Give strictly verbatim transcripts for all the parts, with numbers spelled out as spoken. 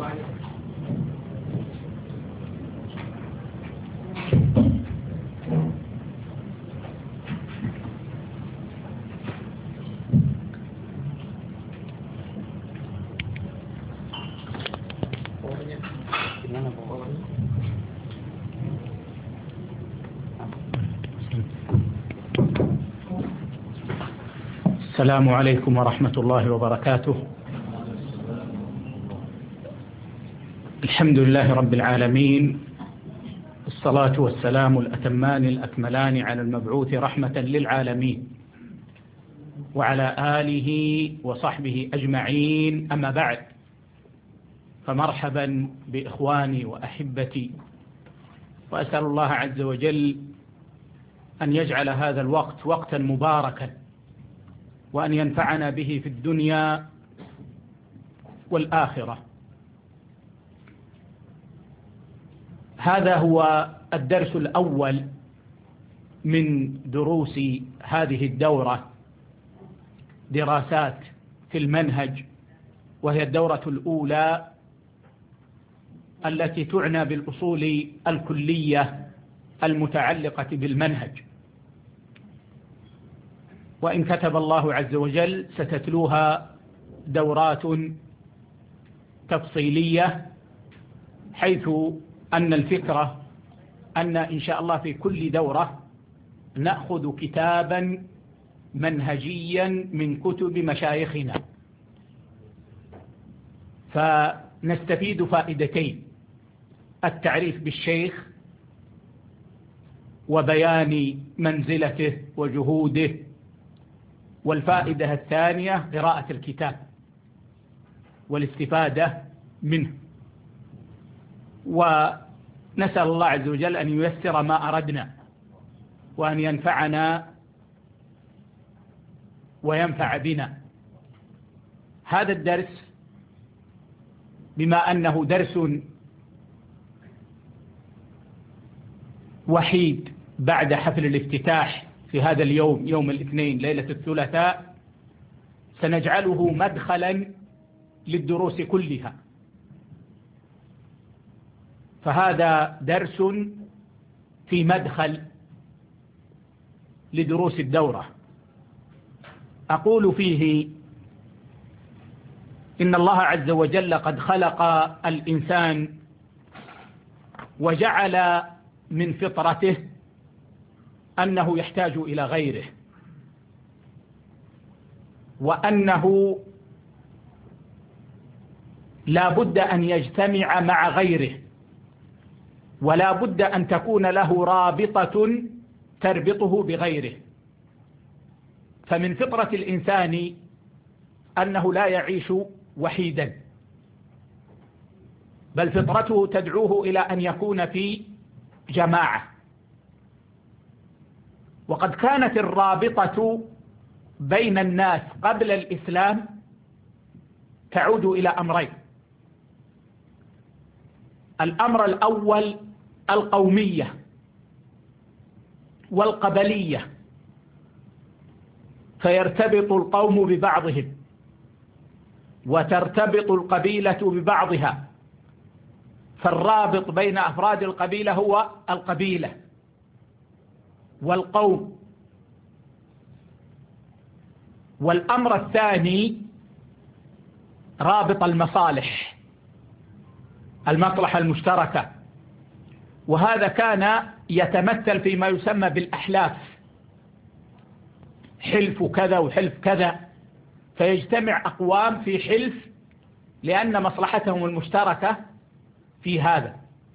السلام عليكم ورحمة الله وبركاته. الحمد لله رب العالمين، الصلاة والسلام الأتمان الأكملان على المبعوث رحمة للعالمين وعلى آله وصحبه أجمعين، أما بعد، فمرحبا بإخواني وأحبتي، وأسأل الله عز وجل أن يجعل هذا الوقت وقتا مباركا، وأن ينفعنا به في الدنيا والآخرة. هذا هو الدرس الأول من دروس هذه الدورة، دراسات في المنهج، وهي الدورة الأولى التي تعنى بالأصول الكلية المتعلقة بالمنهج، وإن كتب الله عز وجل ستتلوها دورات تفصيلية، حيث أن الفكرة أن إن شاء الله في كل دورة نأخذ كتابا منهجيا من كتب مشايخنا، فنستفيد فائدتين: التعريف بالشيخ وبيان منزلته وجهوده، والفائدة الثانية قراءة الكتاب والاستفادة منه. ونسأل الله عز وجل أن ييسر ما أردنا، وأن ينفعنا وينفع بنا. هذا الدرس بما أنه درس وحيد بعد حفل الافتتاح في هذا اليوم، يوم الاثنين ليلة الثلاثاء، سنجعله مدخلا للدروس كلها. فهذا درس في مدخل لدروس الدورة. أقول فيه إن الله عز وجل قد خلق الإنسان وجعل من فطرته أنه يحتاج إلى غيره، وأنه لا بد أن يجتمع مع غيره، ولا بد أن تكون له رابطة تربطه بغيره. فمن فطرة الإنسان أنه لا يعيش وحيدا، بل فطرته تدعوه إلى أن يكون في جماعة. وقد كانت الرابطة بين الناس قبل الإسلام تعود إلى أمرين: الأمر الأول القومية والقبلية، فيرتبط القوم ببعضهم وترتبط القبيلة ببعضها، فالرابط بين أفراد القبيلة هو القبيلة والقوم. والأمر الثاني رابط المصالح، المصلحة المشتركة، وهذا كان يتمثل فيما يسمى بالأحلاف، حلف كذا وحلف كذا، فيجتمع أقوام في حلف لأن مصلحتهم المشتركة في هذا،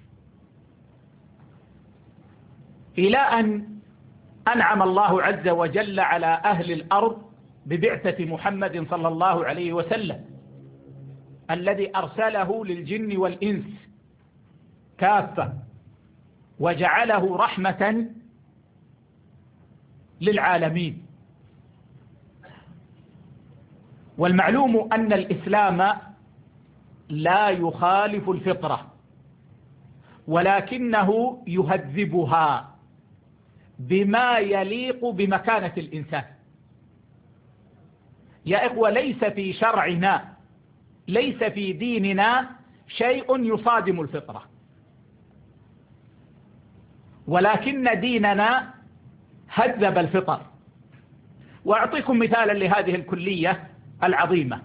إلى أن أنعم الله عز وجل على أهل الأرض ببعثة محمد صلى الله عليه وسلم، الذي أرسله للجن والإنس كافة، وجعله رحمة للعالمين. والمعلوم أن الإسلام لا يخالف الفطرة، ولكنه يهذبها بما يليق بمكانة الإنسان. يا إخوة، ليس في شرعنا، ليس في ديننا شيء يصادم الفطرة، ولكن ديننا هذب الفطر. وأعطيكم مثالا لهذه الكلية العظيمة.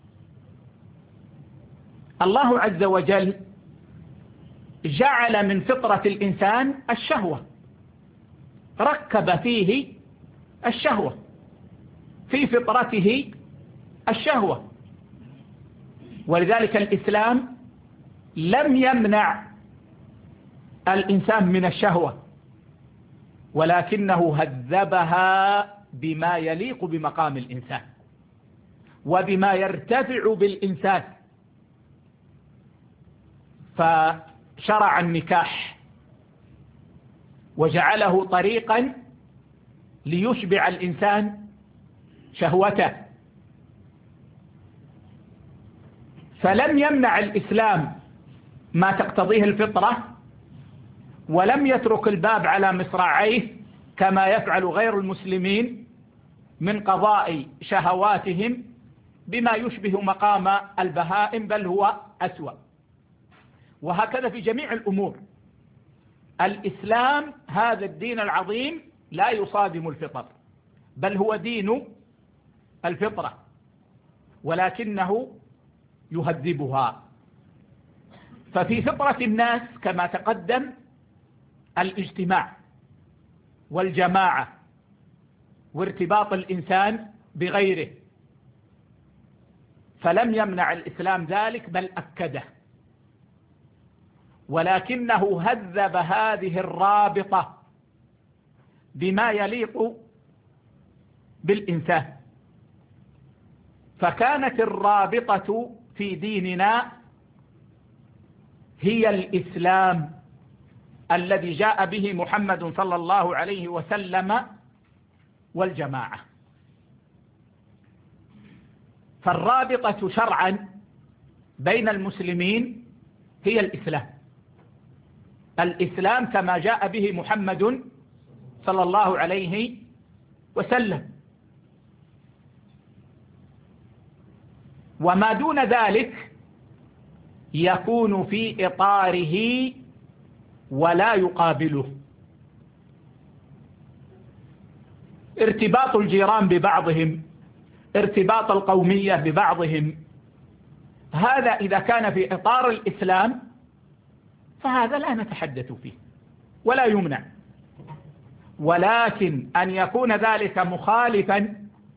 الله عز وجل جعل من فطرة الإنسان الشهوة، ركب فيه الشهوة، في فطرته الشهوة. ولذلك الإسلام لم يمنع الإنسان من الشهوة، ولكنه هذبها بما يليق بمقام الإنسان وبما يرتفع بالإنسان. فشرع النكاح وجعله طريقا ليشبع الإنسان شهوته. فلم يمنع الإسلام ما تقتضيه الفطرة، ولم يترك الباب على مصراعيه كما يفعل غير المسلمين من قضاء شهواتهم بما يشبه مقام البهائم، بل هو أسوأ. وهكذا في جميع الأمور. الإسلام هذا الدين العظيم لا يصادم الفطر، بل هو دين الفطرة، ولكنه يهذبها. ففي فطرة الناس كما تقدم الاجتماع والجماعة وارتباط الإنسان بغيره، فلم يمنع الإسلام ذلك بل أكده، ولكنه هذب هذه الرابطة بما يليق بالإنسان. فكانت الرابطة في ديننا هي الإسلام الذي جاء به محمد صلى الله عليه وسلم والجماعة. فالرابطة شرعا بين المسلمين هي الإسلام، الإسلام كما جاء به محمد صلى الله عليه وسلم. وما دون ذلك يكون في إطاره ولا يقابله. ارتباط الجيران ببعضهم، ارتباط القومية ببعضهم، هذا إذا كان في إطار الإسلام فهذا لا نتحدث فيه ولا يمنع. ولكن أن يكون ذلك مخالفا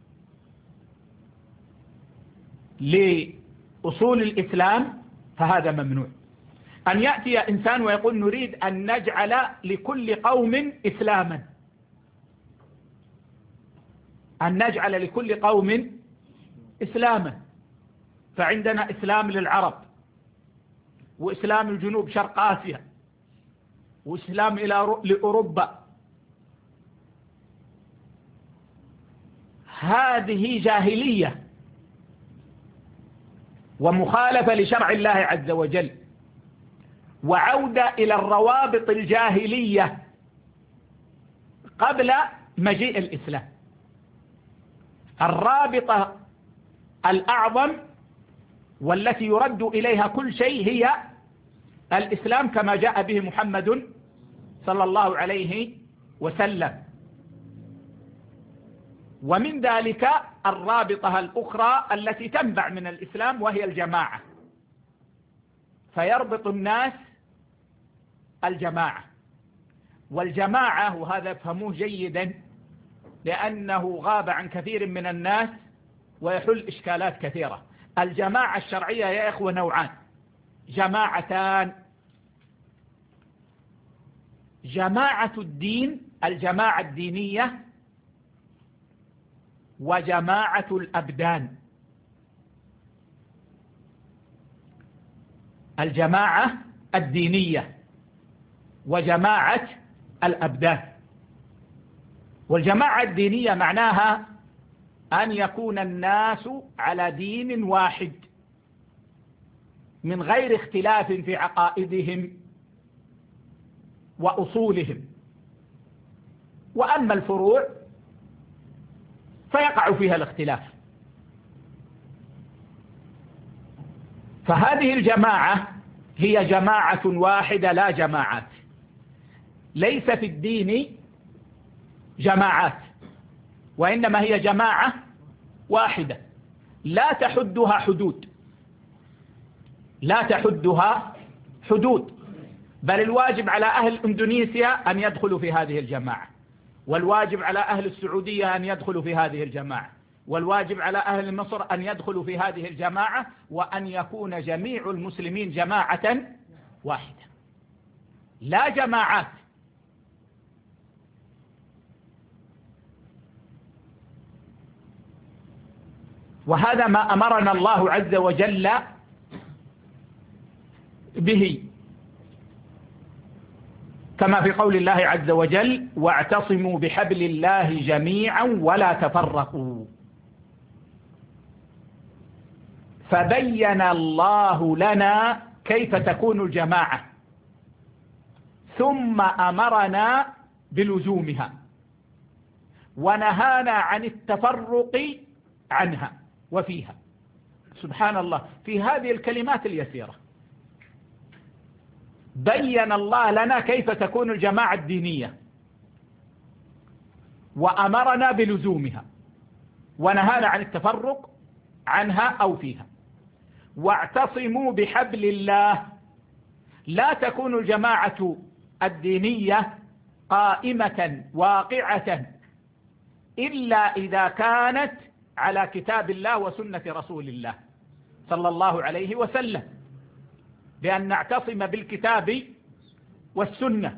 لأصول الإسلام فهذا ممنوع. أن يأتي إنسان ويقول نريد أن نجعل لكل قوم إسلاما، أن نجعل لكل قوم إسلاما، فعندنا إسلام للعرب، وإسلام الجنوب شرق آسيا، وإسلام إلى لأوروبا. هذه جاهلية ومخالفة لشرع الله عز وجل، وعودة إلى الروابط الجاهلية قبل مجيء الإسلام. الرابطة الأعظم والتي يرد إليها كل شيء هي الإسلام كما جاء به محمد صلى الله عليه وسلم. ومن ذلك الرابطة الأخرى التي تنبع من الإسلام وهي الجماعة، فيربط الناس الجماعة. والجماعة، وهذا فهموه جيدا لأنه غاب عن كثير من الناس ويحل إشكالات كثيرة. الجماعة الشرعية يا إخوة نوعان: جماعتان، جماعة الدين، الجماعة الدينية، وجماعة الأبدان. الجماعة الدينية وجماعة الأبدان. والجماعة الدينية معناها أن يكون الناس على دين واحد من غير اختلاف في عقائدهم وأصولهم، وأما الفروع فيقع فيها الاختلاف. فهذه الجماعة هي جماعة واحدة لا جماعات. ليس في الدين جماعات، وإنما هي جماعة واحدة لا تحدها حدود، لا تحدها حدود، بل الواجب على أهل إندونيسيا أن يدخلوا في هذه الجماعة، والواجب على أهل السعودية أن يدخلوا في هذه الجماعة، والواجب على أهل مصر أن يدخلوا في هذه الجماعة، وأن يكون جميع المسلمين جماعة واحدة لا جماعات. وهذا ما أمرنا الله عز وجل به، كما في قول الله عز وجل: واعتصموا بحبل الله جميعا ولا تفرقوا. فبين الله لنا كيف تكون الجماعة، ثم أمرنا بلزومها، ونهانا عن التفرق عنها وفيها. سبحان الله، في هذه الكلمات اليسيرة بين الله لنا كيف تكون الجماعة الدينية، وأمرنا بلزومها، ونهانا عن التفرق عنها أو فيها. واعتصموا بحبل الله، لا تكون الجماعة الدينية قائمة واقعة إلا إذا كانت على كتاب الله وسنة رسول الله صلى الله عليه وسلم، بأن نعتصم بالكتاب والسنة.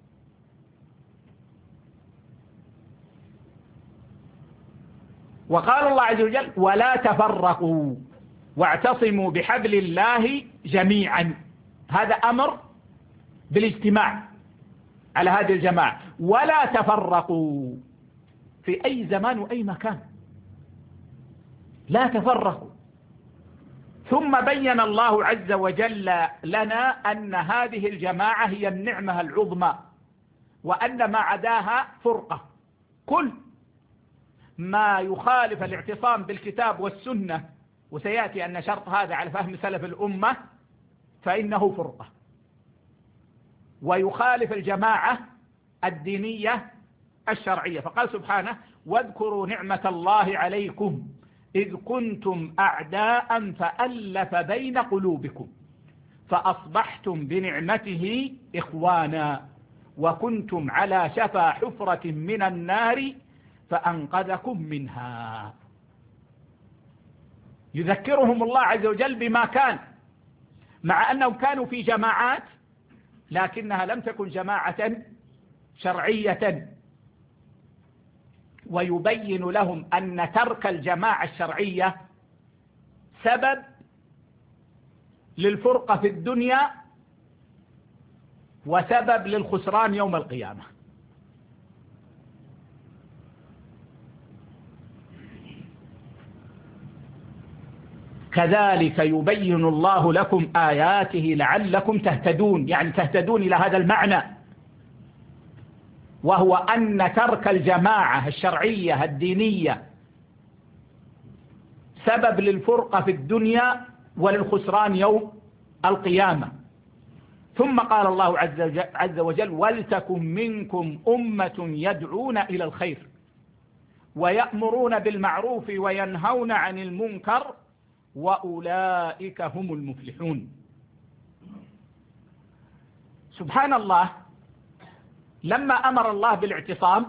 وقال الله عز وجل: ولا تفرقوا واعتصموا بحبل الله جميعا. هذا أمر بالاجتماع على هذه الجماعة. ولا تفرقوا في أي زمان وأي مكان، لا تفرقوا. ثم بين الله عز وجل لنا أن هذه الجماعة هي النعمة العظمى، وأن ما عداها فرقة. كل ما يخالف الاعتصام بالكتاب والسنة، وسيأتي أن شرط هذا على فهم سلف الأمة، فإنه فرقة، ويخالف الجماعة الدينية الشرعية. فقال سبحانه: واذكروا نعمة الله عليكم إذ كنتم أعداء فألف بين قلوبكم فأصبحتم بنعمته إخوانا وكنتم على شفا حفرة من النار فأنقذكم منها. يذكرهم الله عز وجل بما كان، مع أنهم كانوا في جماعات لكنها لم تكن جماعة شرعية، ويبين لهم أن ترك الجماعة الشرعية سبب للفرقة في الدنيا وسبب للخسران يوم القيامة. كذلك يبين الله لكم آياته لعلكم تهتدون، يعني تهتدون إلى هذا المعنى، وهو أن ترك الجماعة الشرعية الدينية سبب للفرقة في الدنيا وللخسران يوم القيامة. ثم قال الله عز وجل: ولتكن منكم أمة يدعون إلى الخير ويأمرون بالمعروف وينهون عن المنكر وأولئك هم المفلحون. سبحان الله، لما أمر الله بالاعتصام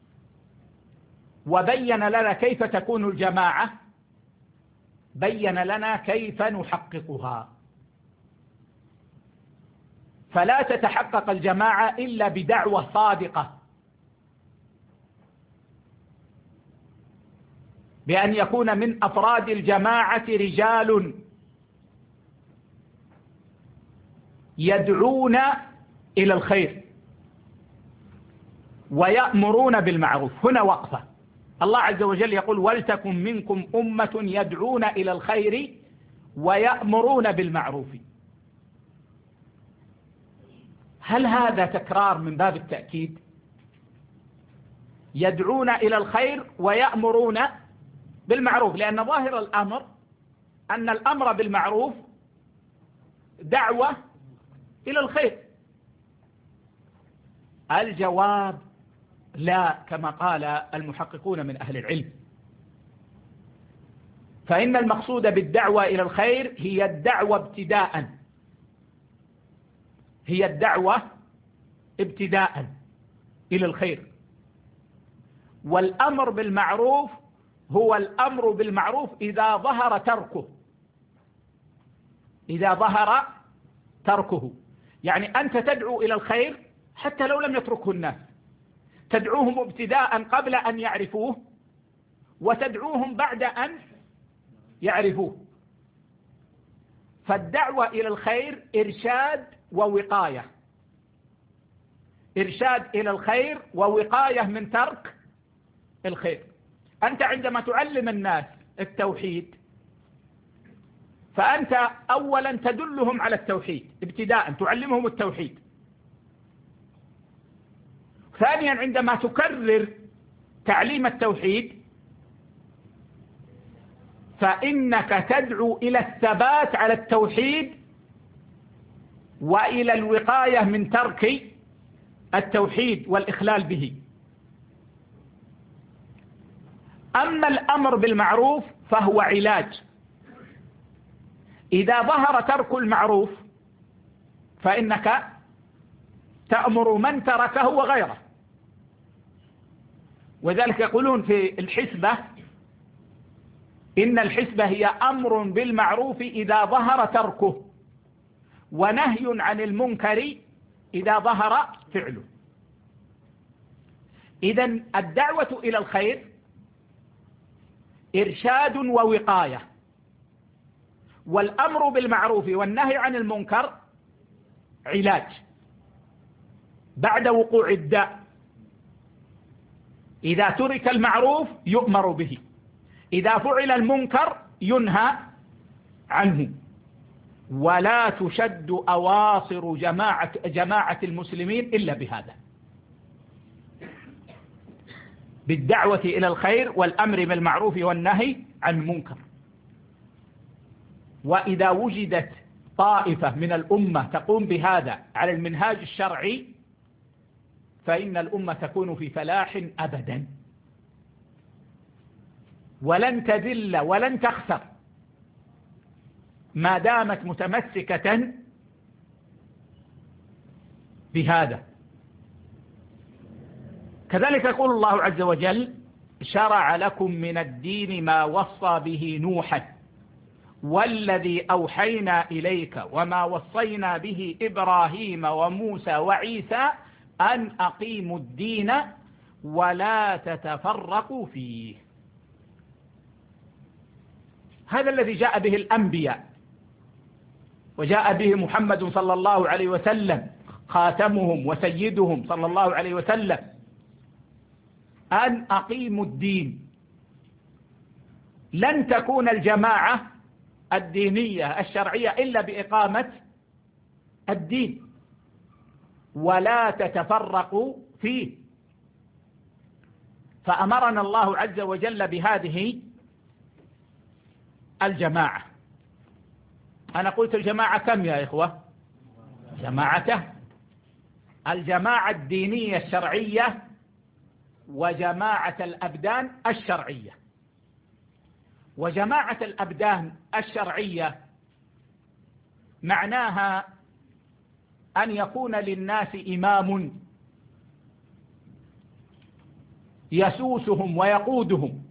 وبين لنا كيف تكون الجماعة، بين لنا كيف نحققها. فلا تتحقق الجماعة إلا بدعوة صادقة، بأن يكون من أفراد الجماعة رجال يدعون إلى الخير ويأمرون بالمعروف. هنا وقفة. الله عز وجل يقول: ولتكن منكم أمة يدعون إلى الخير ويأمرون بالمعروف. هل هذا تكرار من باب التأكيد؟ يدعون إلى الخير ويأمرون بالمعروف، لأن ظاهر الأمر أن الأمر بالمعروف دعوة إلى الخير؟ الجواب لا، كما قال المحققون من أهل العلم. فإن المقصود بالدعوة إلى الخير هي الدعوة ابتداء، هي الدعوة ابتداء إلى الخير. والأمر بالمعروف هو الأمر بالمعروف إذا ظهر تركه، إذا ظهر تركه. يعني أنت تدعو إلى الخير حتى لو لم يتركه الناس، تدعوهم ابتداء قبل أن يعرفوه، وتدعوهم بعد أن يعرفوه. فالدعوة إلى الخير إرشاد ووقاية، إرشاد إلى الخير ووقاية من ترك الخير. أنت عندما تعلم الناس التوحيد فأنت أولا تدلهم على التوحيد ابتداء، تعلمهم التوحيد. ثانيا عندما تكرر تعليم التوحيد فإنك تدعو إلى الثبات على التوحيد وإلى الوقاية من ترك التوحيد والإخلال به. أما الأمر بالمعروف فهو علاج. إذا ظهر ترك المعروف فإنك تأمر من تركه وغيره. وذلك يقولون في الحسبة إن الحسبة هي أمر بالمعروف إذا ظهر تركه، ونهي عن المنكر إذا ظهر فعله. إذن الدعوة إلى الخير إرشاد ووقاية، والأمر بالمعروف والنهي عن المنكر علاج بعد وقوع الداء. إذا ترك المعروف يؤمر به، إذا فعل المنكر ينهى عنه. ولا تشد أواصر جماعة, جماعة المسلمين إلا بهذا، بالدعوة إلى الخير والأمر بالمعروف والنهي عن المنكر. وإذا وجدت طائفة من الأمة تقوم بهذا على المنهاج الشرعي فإن الأمة تكون في فلاح أبدا، ولن تذل ولن تخسر ما دامت متمسكة بهذا. كذلك يقول الله عز وجل: شرع لكم من الدين ما وصى به نوحا والذي أوحينا إليك وما وصينا به إبراهيم وموسى وعيسى أن أقيموا الدين ولا تتفرقوا فيه. هذا الذي جاء به الأنبياء وجاء به محمد صلى الله عليه وسلم خاتمهم وسيدهم صلى الله عليه وسلم، أن أقيموا الدين. لن تكون الجماعة الدينية الشرعية إلا بإقامة الدين، ولا تتفرقوا فيه. فأمرنا الله عز وجل بهذه الجماعة. أنا قلت الجماعة كم يا إخوة؟ جماعته الجماعة الدينية الشرعية وجماعة الأبدان الشرعية. وجماعة الأبدان الشرعية معناها أن يكون للناس إمام يسوسهم ويقودهم،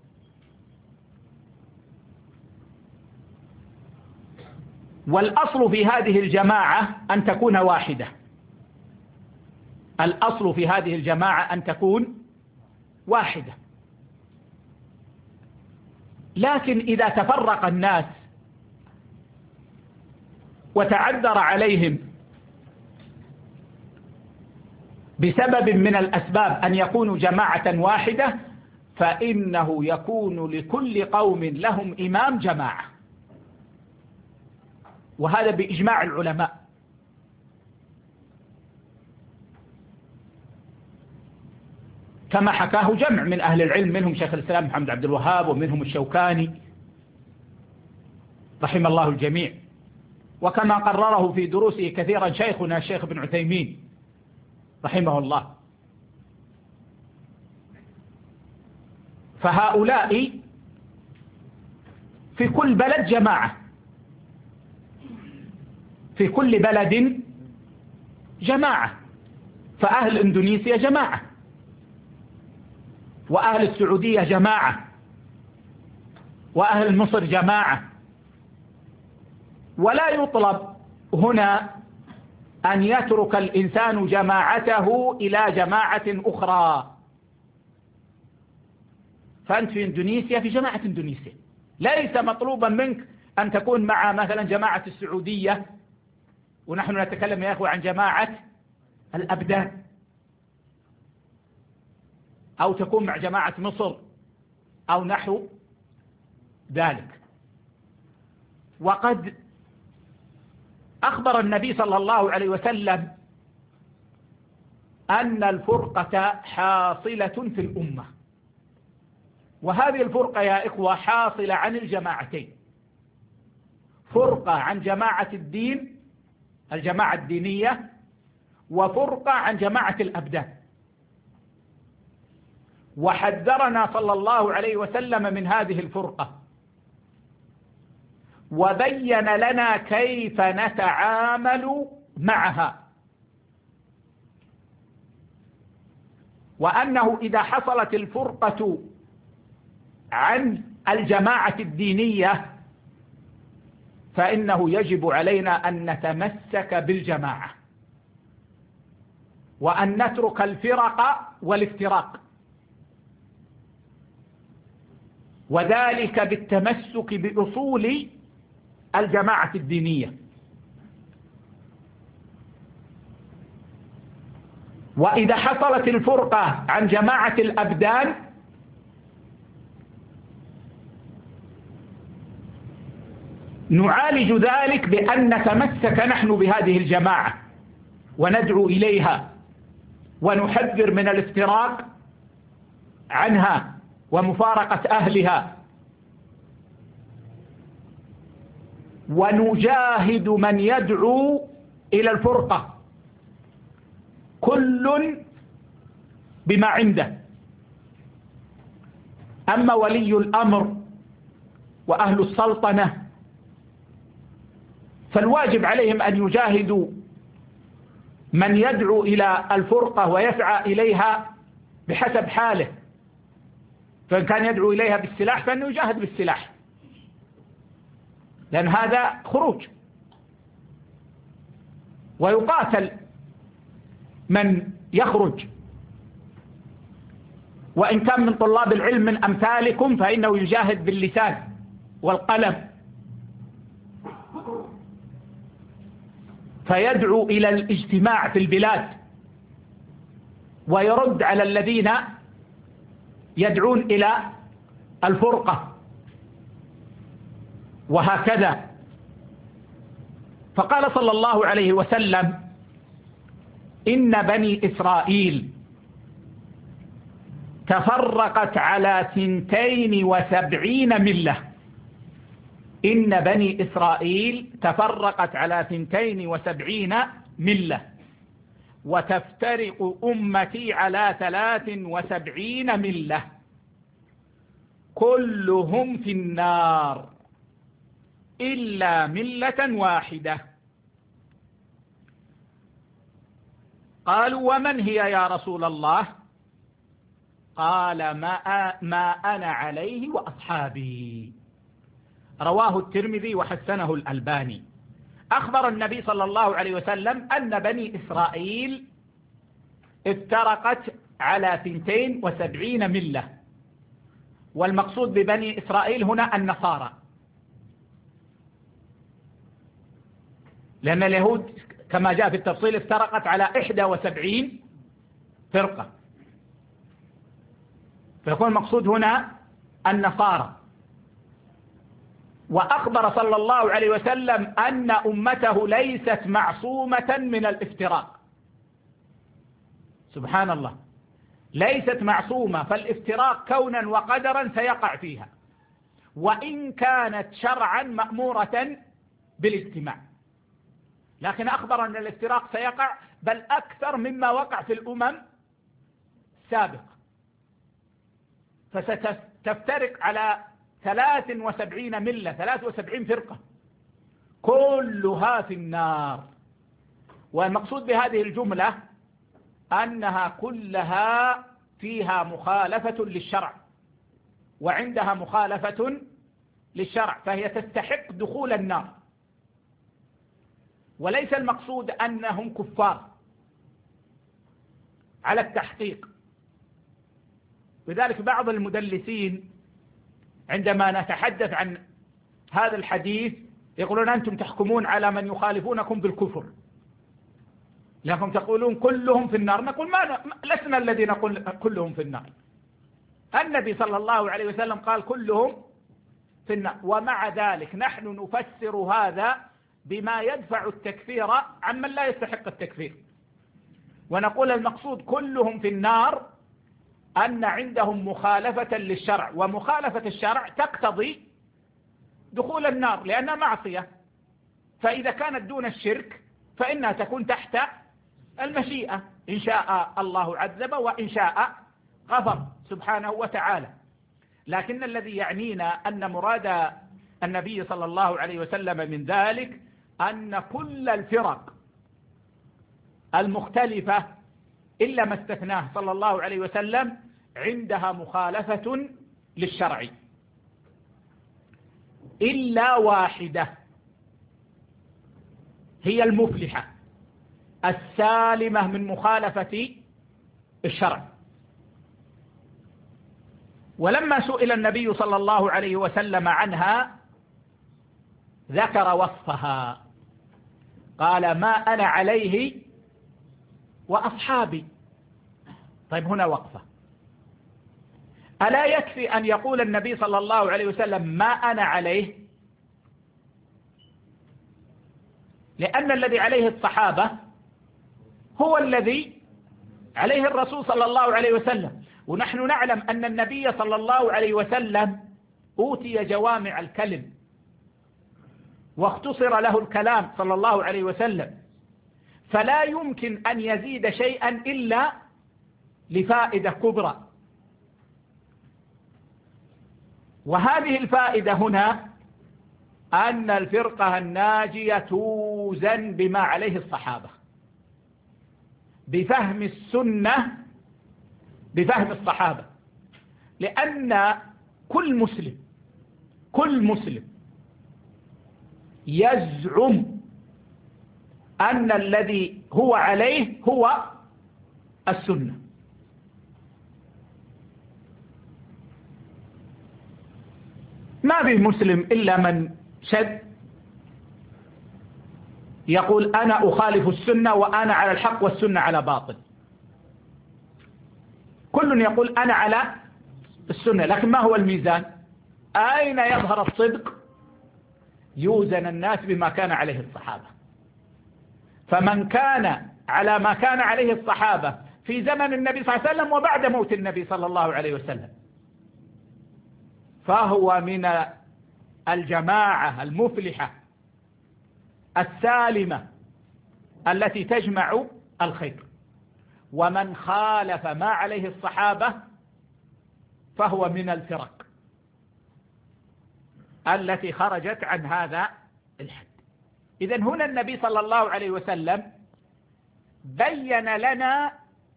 والأصل في هذه الجماعة أن تكون واحدة. الأصل في هذه الجماعة أن تكون واحدة. لكن إذا تفرق الناس وتعذر عليهم بسبب من الأسباب أن يكونوا جماعة واحدة فإنه يكون لكل قوم لهم إمام جماعة، وهذا بإجماع العلماء. كما حكاه جمع من أهل العلم، منهم شيخ الإسلام محمد عبد الوهاب ومنهم الشوكاني رحم الله الجميع. وكما قرره في دروسه كثيرا شيخنا الشيخ ابن عثيمين رحمه الله. فهؤلاء في كل بلد جماعة، في كل بلد جماعة، فأهل إندونيسيا جماعة، وأهل السعودية جماعة، وأهل مصر جماعة. ولا يطلب هنا أن يترك الإنسان جماعته إلى جماعة أخرى. فأنت في إندونيسيا في جماعة إندونيسيا، ليس مطلوبا منك أن تكون مع مثلا جماعة السعودية، ونحن نتكلم يا أخوة عن جماعة الأبدان، أو تكون مع جماعة مصر أو نحو ذلك. وقد أخبر النبي صلى الله عليه وسلم أن الفرقة حاصلة في الأمة، وهذه الفرقة يا إخوة حاصلة عن الجماعتين: فرقة عن جماعة الدين، الجماعة الدينية، وفرقة عن جماعة الأبدان. وحذرنا صلى الله عليه وسلم من هذه الفرقة، وبين لنا كيف نتعامل معها، وأنه إذا حصلت الفرقة عن الجماعة الدينية فإنه يجب علينا أن نتمسك بالجماعة، وأن نترك الفرق والافتراق، وذلك بالتمسك بأصول الجماعة الدينية. وإذا حصلت الفرقة عن جماعة الأبدان نعالج ذلك بأن نتمسك نحن بهذه الجماعة وندعو إليها، ونحذر من الافتراق عنها ومفارقة أهلها، ونجاهد من يدعو إلى الفرقة، كل بما عنده. أما ولي الأمر وأهل السلطنة فالواجب عليهم أن يجاهدوا من يدعو إلى الفرقة ويسعى إليها بحسب حاله، فإن كان يدعو إليها بالسلاح فإنه يجاهد بالسلاح، لأن هذا خروج، ويقاتل من يخرج. وإن كان من طلاب العلم من أمثالكم فإنه يجاهد باللسان والقلم، فيدعو إلى الاجتماع في البلاد ويرد على الذين يدعون إلى الفرقة، وهكذا. فقال صلى الله عليه وسلم: إن بني إسرائيل تفرقت على ثنتين وسبعين ملة. إن بني إسرائيل تفرقت على ثنتين وسبعين ملة، وتفترق أمتي على ثلاث وسبعين ملة، كلهم في النار إلا ملة واحدة. قالوا: ومن هي يا رسول الله؟ قال: ما, ما أنا عليه وأصحابي. رواه الترمذي وحسنه الألباني. أخبر النبي صلى الله عليه وسلم أن بني إسرائيل افترقت على ثنتين وسبعين ملة، والمقصود ببني إسرائيل هنا النصارى، لأن اليهود كما جاء في التفصيل افترقت على إحدى وسبعين فرقة، فيكون المقصود هنا النصارى. وأخبر صلى الله عليه وسلم أن أمته ليست معصومة من الافتراق. سبحان الله، ليست معصومة، فالافتراق كونا وقدرا سيقع فيها، وإن كانت شرعا مأمورة بالاجتماع. لكن أخبر أن الافتراق سيقع، بل أكثر مما وقع في الأمم السابقة. فستفترق على ثلاث وسبعين ملة، ثلاث وسبعين فرقة كلها في النار. والمقصود بهذه الجملة أنها كلها فيها مخالفة للشرع، وعندها مخالفة للشرع، فهي تستحق دخول النار. وليس المقصود أنهم كفار على التحقيق. لذلك بعض المدلسين عندما نتحدث عن هذا الحديث يقولون أنتم تحكمون على من يخالفونكم بالكفر، لكم تقولون كلهم في النار. نقول ما لسنا الذي نقول كلهم في النار. النبي صلى الله عليه وسلم قال كلهم في النار، ومع ذلك نحن نفسر هذا بما يدفع التكفير عن من لا يستحق التكفير، ونقول المقصود كلهم في النار أن عندهم مخالفة للشرع، ومخالفة الشرع تقتضي دخول النار لأنها معصية. فإذا كانت دون الشرك فإنها تكون تحت المشيئة، إن شاء الله عذب وإن شاء غفر سبحانه وتعالى. لكن الذي يعنينا أن مراد النبي صلى الله عليه وسلم من ذلك أن كل الفرق المختلفة إلا ما استثناه صلى الله عليه وسلم عندها مخالفة للشرع، إلا واحدة هي المفلحة السالمة من مخالفة الشرع. ولما سئل النبي صلى الله عليه وسلم عنها ذكر وصفها، قال ما أنا عليه وأصحابي. طيب هنا وقفة، ألا يكفي أن يقول النبي صلى الله عليه وسلم ما أنا عليه؟ لأن الذي عليه الصحابة هو الذي عليه الرسول صلى الله عليه وسلم، ونحن نعلم أن النبي صلى الله عليه وسلم أوتي جوامع الكلم واختصر له الكلام صلى الله عليه وسلم، فلا يمكن أن يزيد شيئا إلا لفائدة كبرى. وهذه الفائدة هنا أن الفرقة الناجية توزن بما عليه الصحابة، بفهم السنة، بفهم الصحابة. لأن كل مسلم كل مسلم يزعم أن الذي هو عليه هو السنة. ما به مسلم إلا من شد يقول أنا أخالف السنة وأنا على الحق والسنة على باطل. كل يقول أنا على السنة، لكن ما هو الميزان؟ أين يظهر الصدق؟ يوزن الناس بما كان عليه الصحابة. فمن كان على ما كان عليه الصحابة في زمن النبي صلى الله عليه وسلم وبعد موت النبي صلى الله عليه وسلم فهو من الجماعة المفلحة السالمة التي تجمع الخير. ومن خالف ما عليه الصحابة فهو من الفرق التي خرجت عن هذا الحد. إذن هنا النبي صلى الله عليه وسلم بين لنا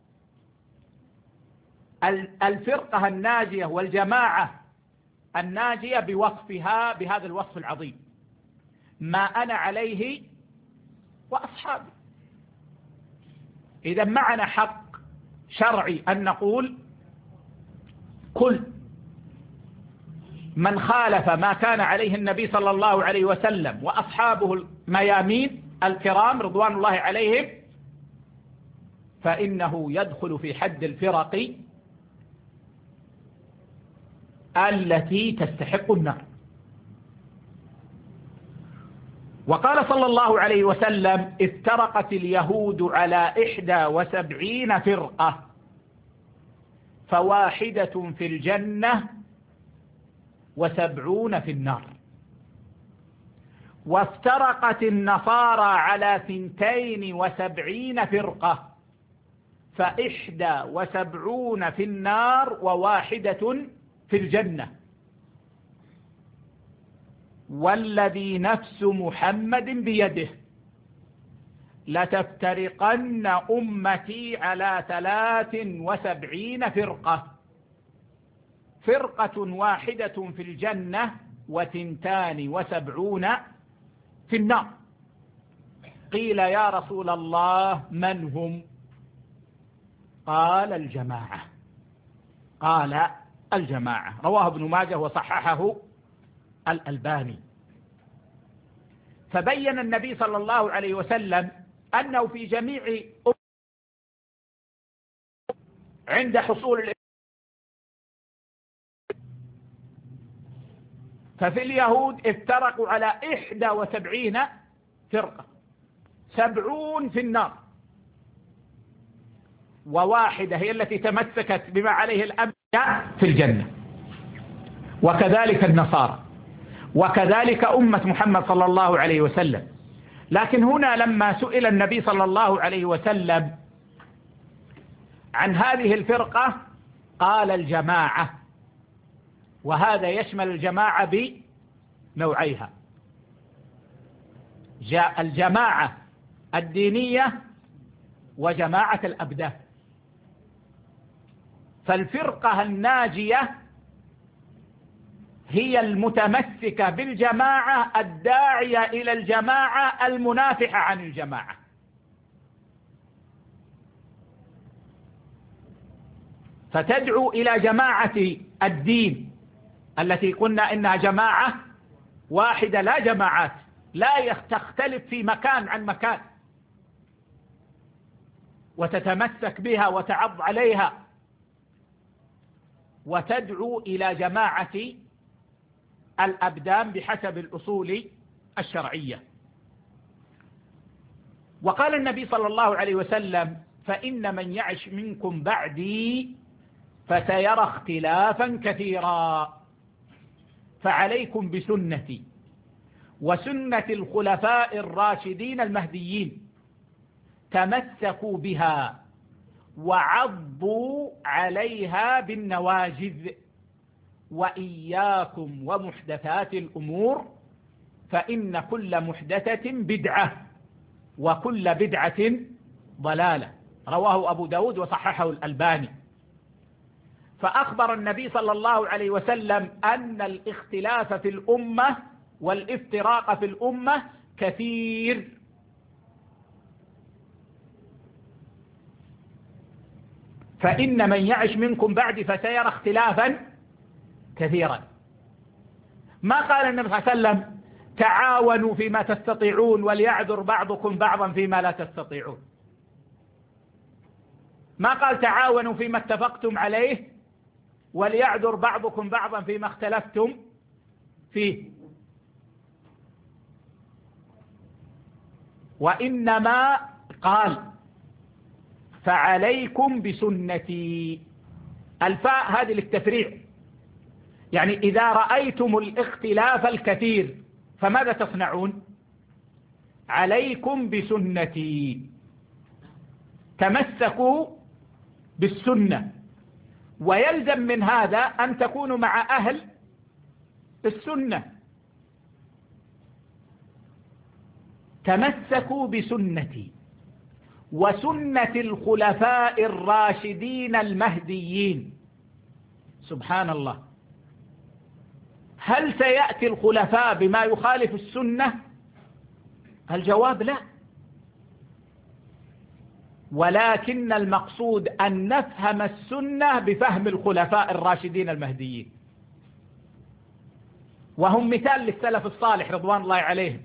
الفرقة الناجية والجماعة الناجية بوصفها بهذا الوصف العظيم، ما أنا عليه وأصحابي. إذا معنا حق شرعي أن نقول كل من خالف ما كان عليه النبي صلى الله عليه وسلم وأصحابه الميامين الكرام رضوان الله عليهم فإنه يدخل في حد الفرق التي تستحق النار. وقال صلى الله عليه وسلم افترقت اليهود على إحدى وسبعين فرقة فواحدة في الجنة وسبعون في النار. وافترقت النصارى على ثنتين وسبعين فرقة، فإحدى وسبعون في النار وواحدة في الجنة. والذي نفس محمد بيده لتفترقن أمتي على ثلاث وسبعين فرقة، فرقة واحدة في الجنة وثنتان وسبعون في النار. قيل يا رسول الله من هم؟ قال الجماعة قال الجماعة رواه ابن ماجه وصححه الألباني. فبين النبي صلى الله عليه وسلم أنه في جميع عند حصول، ففي اليهود افترقوا على إحدى وسبعين فرقة، سبعون في النار وواحدة هي التي تمسكت بما عليه الأنبياء في الجنة. وكذلك النصارى، وكذلك أمة محمد صلى الله عليه وسلم. لكن هنا لما سئل النبي صلى الله عليه وسلم عن هذه الفرقة قال الجماعة، وهذا يشمل الجماعة بنوعيها، جاء الجماعة الدينية وجماعة الأبدان. فالفرقة الناجية هي المتمسكة بالجماعة الداعية إلى الجماعة المنافحة عن الجماعة. فتدعو إلى جماعة الدين التي قلنا إنها جماعة واحدة لا جماعات، لا تختلف في مكان عن مكان، وتتمسك بها وتعض عليها، وتدعو إلى جماعة الأبدان بحسب الأصول الشرعية. وقال النبي صلى الله عليه وسلم فإن من يعش منكم بعدي فسيرى اختلافا كثيرا، فعليكم بسنتي وسنة الخلفاء الراشدين المهديين، تمسكوا بها وعضوا عليها بالنواجذ، وإياكم ومحدثات الأمور فإن كل محدثة بدعة وكل بدعة ضلالة. رواه أبو داود وصححه الألباني. فأخبر النبي صلى الله عليه وسلم أن الاختلاف في الأمة والافتراق في الأمة كثير، فإن من يعش منكم بعد فسيرى اختلافا كثيرا. ما قال النبي صلى الله عليه وسلم تعاونوا فيما تستطيعون وليعذر بعضكم بعضا فيما لا تستطيعون. ما قال تعاونوا فيما اتفقتم عليه وليعذر بعضكم بعضا فيما اختلفتم فيه. وإنما قال فعليكم بسنتي. الفاء هذه للتفريع، يعني إذا رأيتم الاختلاف الكثير فماذا تصنعون؟ عليكم بسنتي، تمسكوا بالسنة، ويلزم من هذا أن تكونوا مع أهل السنة. تمسكوا بسنتي وسنة الخلفاء الراشدين المهديين. سبحان الله، هل سيأتي الخلفاء بما يخالف السنة؟ الجواب لا، ولكن المقصود أن نفهم السنة بفهم الخلفاء الراشدين المهديين، وهم مثال للسلف الصالح رضوان الله عليهم،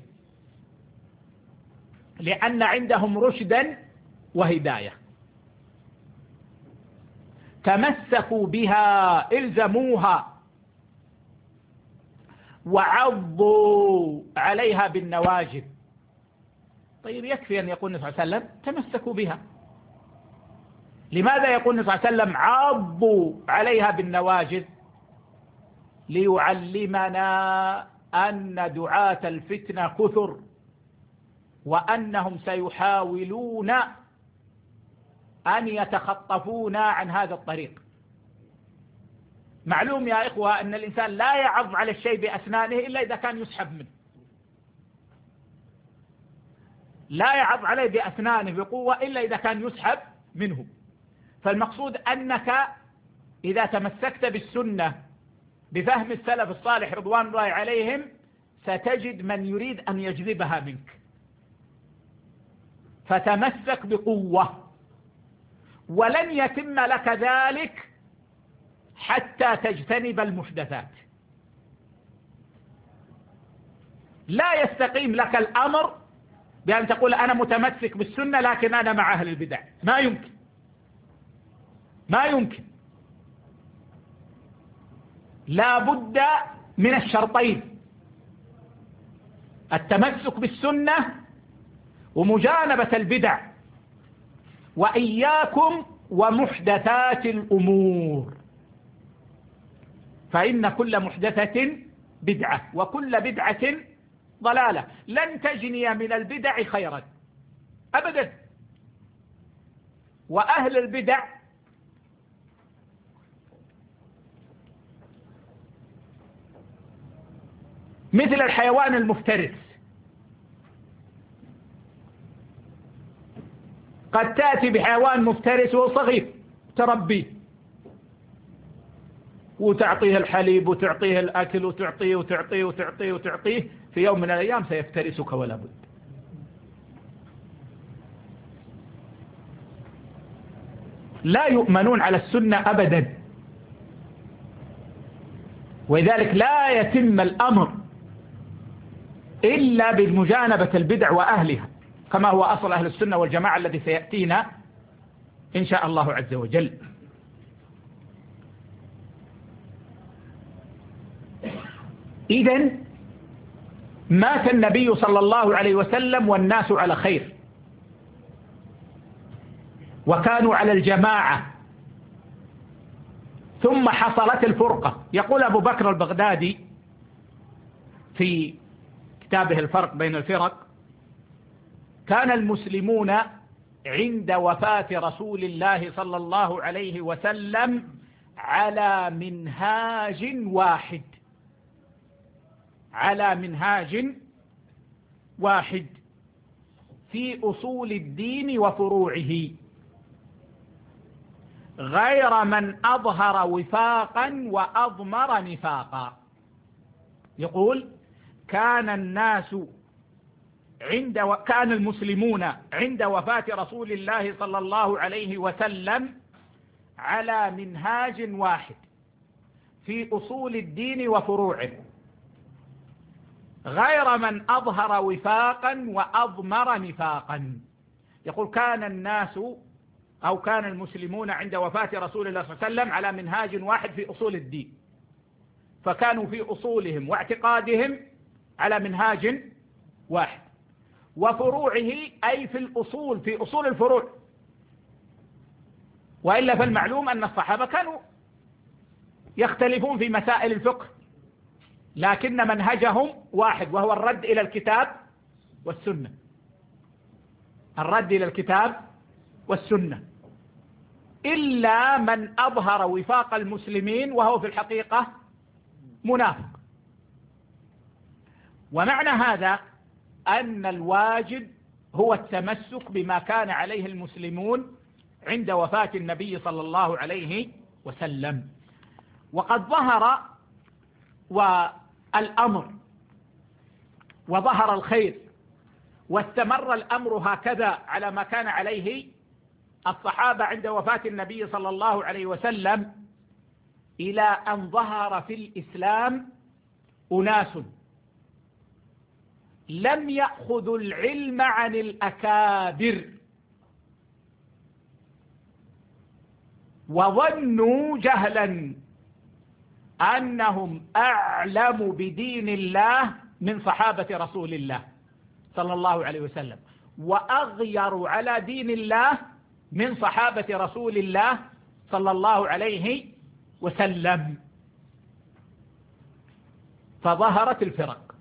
لأن عندهم رشدا وهداية. تمسكوا بها، الزموها، وعضوا عليها بالنواجذ. طيب يكفي أن يقول النبي صلى الله عليه وسلم تمسكوا بها. لماذا يقول النبي صلى الله عليه وسلم عضوا عليها بالنواجذ؟ ليعلمنا أن دعاة الفتنة كثر، وأنهم سيحاولون أن يتخطفونا عن هذا الطريق. معلوم يا إخوة أن الإنسان لا يعض على الشيء بأسنانه إلا إذا كان يسحب منه، لا يعض عليه بأسنانه بقوة إلا إذا كان يسحب منه. فالمقصود أنك إذا تمسكت بالسنة بفهم السلف الصالح رضوان الله عليهم ستجد من يريد أن يجذبها منك، فتمسك بقوة، ولن يتم لك ذلك حتى تجتنب المحدثات. لا يستقيم لك الأمر بأن تقول أنا متمسك بالسنة لكن أنا مع أهل البدع، ما يمكن، ما يمكن. لا بد من الشرطين: التمسك بالسنة ومجانبة البدع. وإياكم ومحدثات الأمور، فإن كل محدثة بدعة وكل بدعة ضلالة. لن تجني من البدع خيرا أبدا. وأهل البدع مثل الحيوان المفترس، قد تأتي بحيوان مفترس وهو صغير تربيه وتعطيه الحليب وتعطيه الأكل وتعطيه وتعطيه وتعطيه وتعطيه، في يوم من الأيام سيفترسك ولا بد. لا يؤمنون على السنة أبدا، ولذلك لا يتم الأمر إلا بمجانبة البدع وأهلها، كما هو أصل أهل السنة والجماعة الذي سيأتينا إن شاء الله عز وجل. إذن مات النبي صلى الله عليه وسلم والناس على خير، وكانوا على الجماعة، ثم حصلت الفرقة. يقول أبو بكر البغدادي في كتابه الفرق بين الفرق: كان المسلمون عند وفاة رسول الله صلى الله عليه وسلم على منهاج واحد، على منهاج واحد في أصول الدين وفروعه، غير من أظهر وفاقا وأضمر نفاقا. يقول: كان الناس عند و... كان المسلمون عند وفاة رسول الله صلى الله عليه وسلم على منهاج واحد في أصول الدين وفروعه، غير من أظهر وفاقا وأضمر نفاقا. يقول: كان الناس أو كان المسلمون عند وفاة رسول الله صلى الله عليه وسلم على منهاج واحد في أصول الدين، فكانوا في أصولهم واعتقادهم على منهاج واحد، وفروعه أي في الأصول، في أصول الفروع. وإلا فالمعلوم أن الصحابة كانوا يختلفون في مسائل الفقه، لكن منهجهم واحد، وهو الرد إلى الكتاب والسنة، الرد إلى الكتاب والسنة، إلا من أظهر وفاق المسلمين وهو في الحقيقة منافق. ومعنى هذا أن الواجب هو التمسك بما كان عليه المسلمون عند وفاة النبي صلى الله عليه وسلم. وقد ظهر والأمر وظهر الخير واستمر الأمر هكذا على ما كان عليه الصحابة عند وفاة النبي صلى الله عليه وسلم، إلى أن ظهر في الإسلام أناس لم يأخذوا العلم عن الأكابر، وظنوا جهلا أنهم أعلم بدين الله من صحابة رسول الله صلى الله عليه وسلم، وأغيروا على دين الله من صحابة رسول الله صلى الله عليه وسلم. فظهرت الفرق.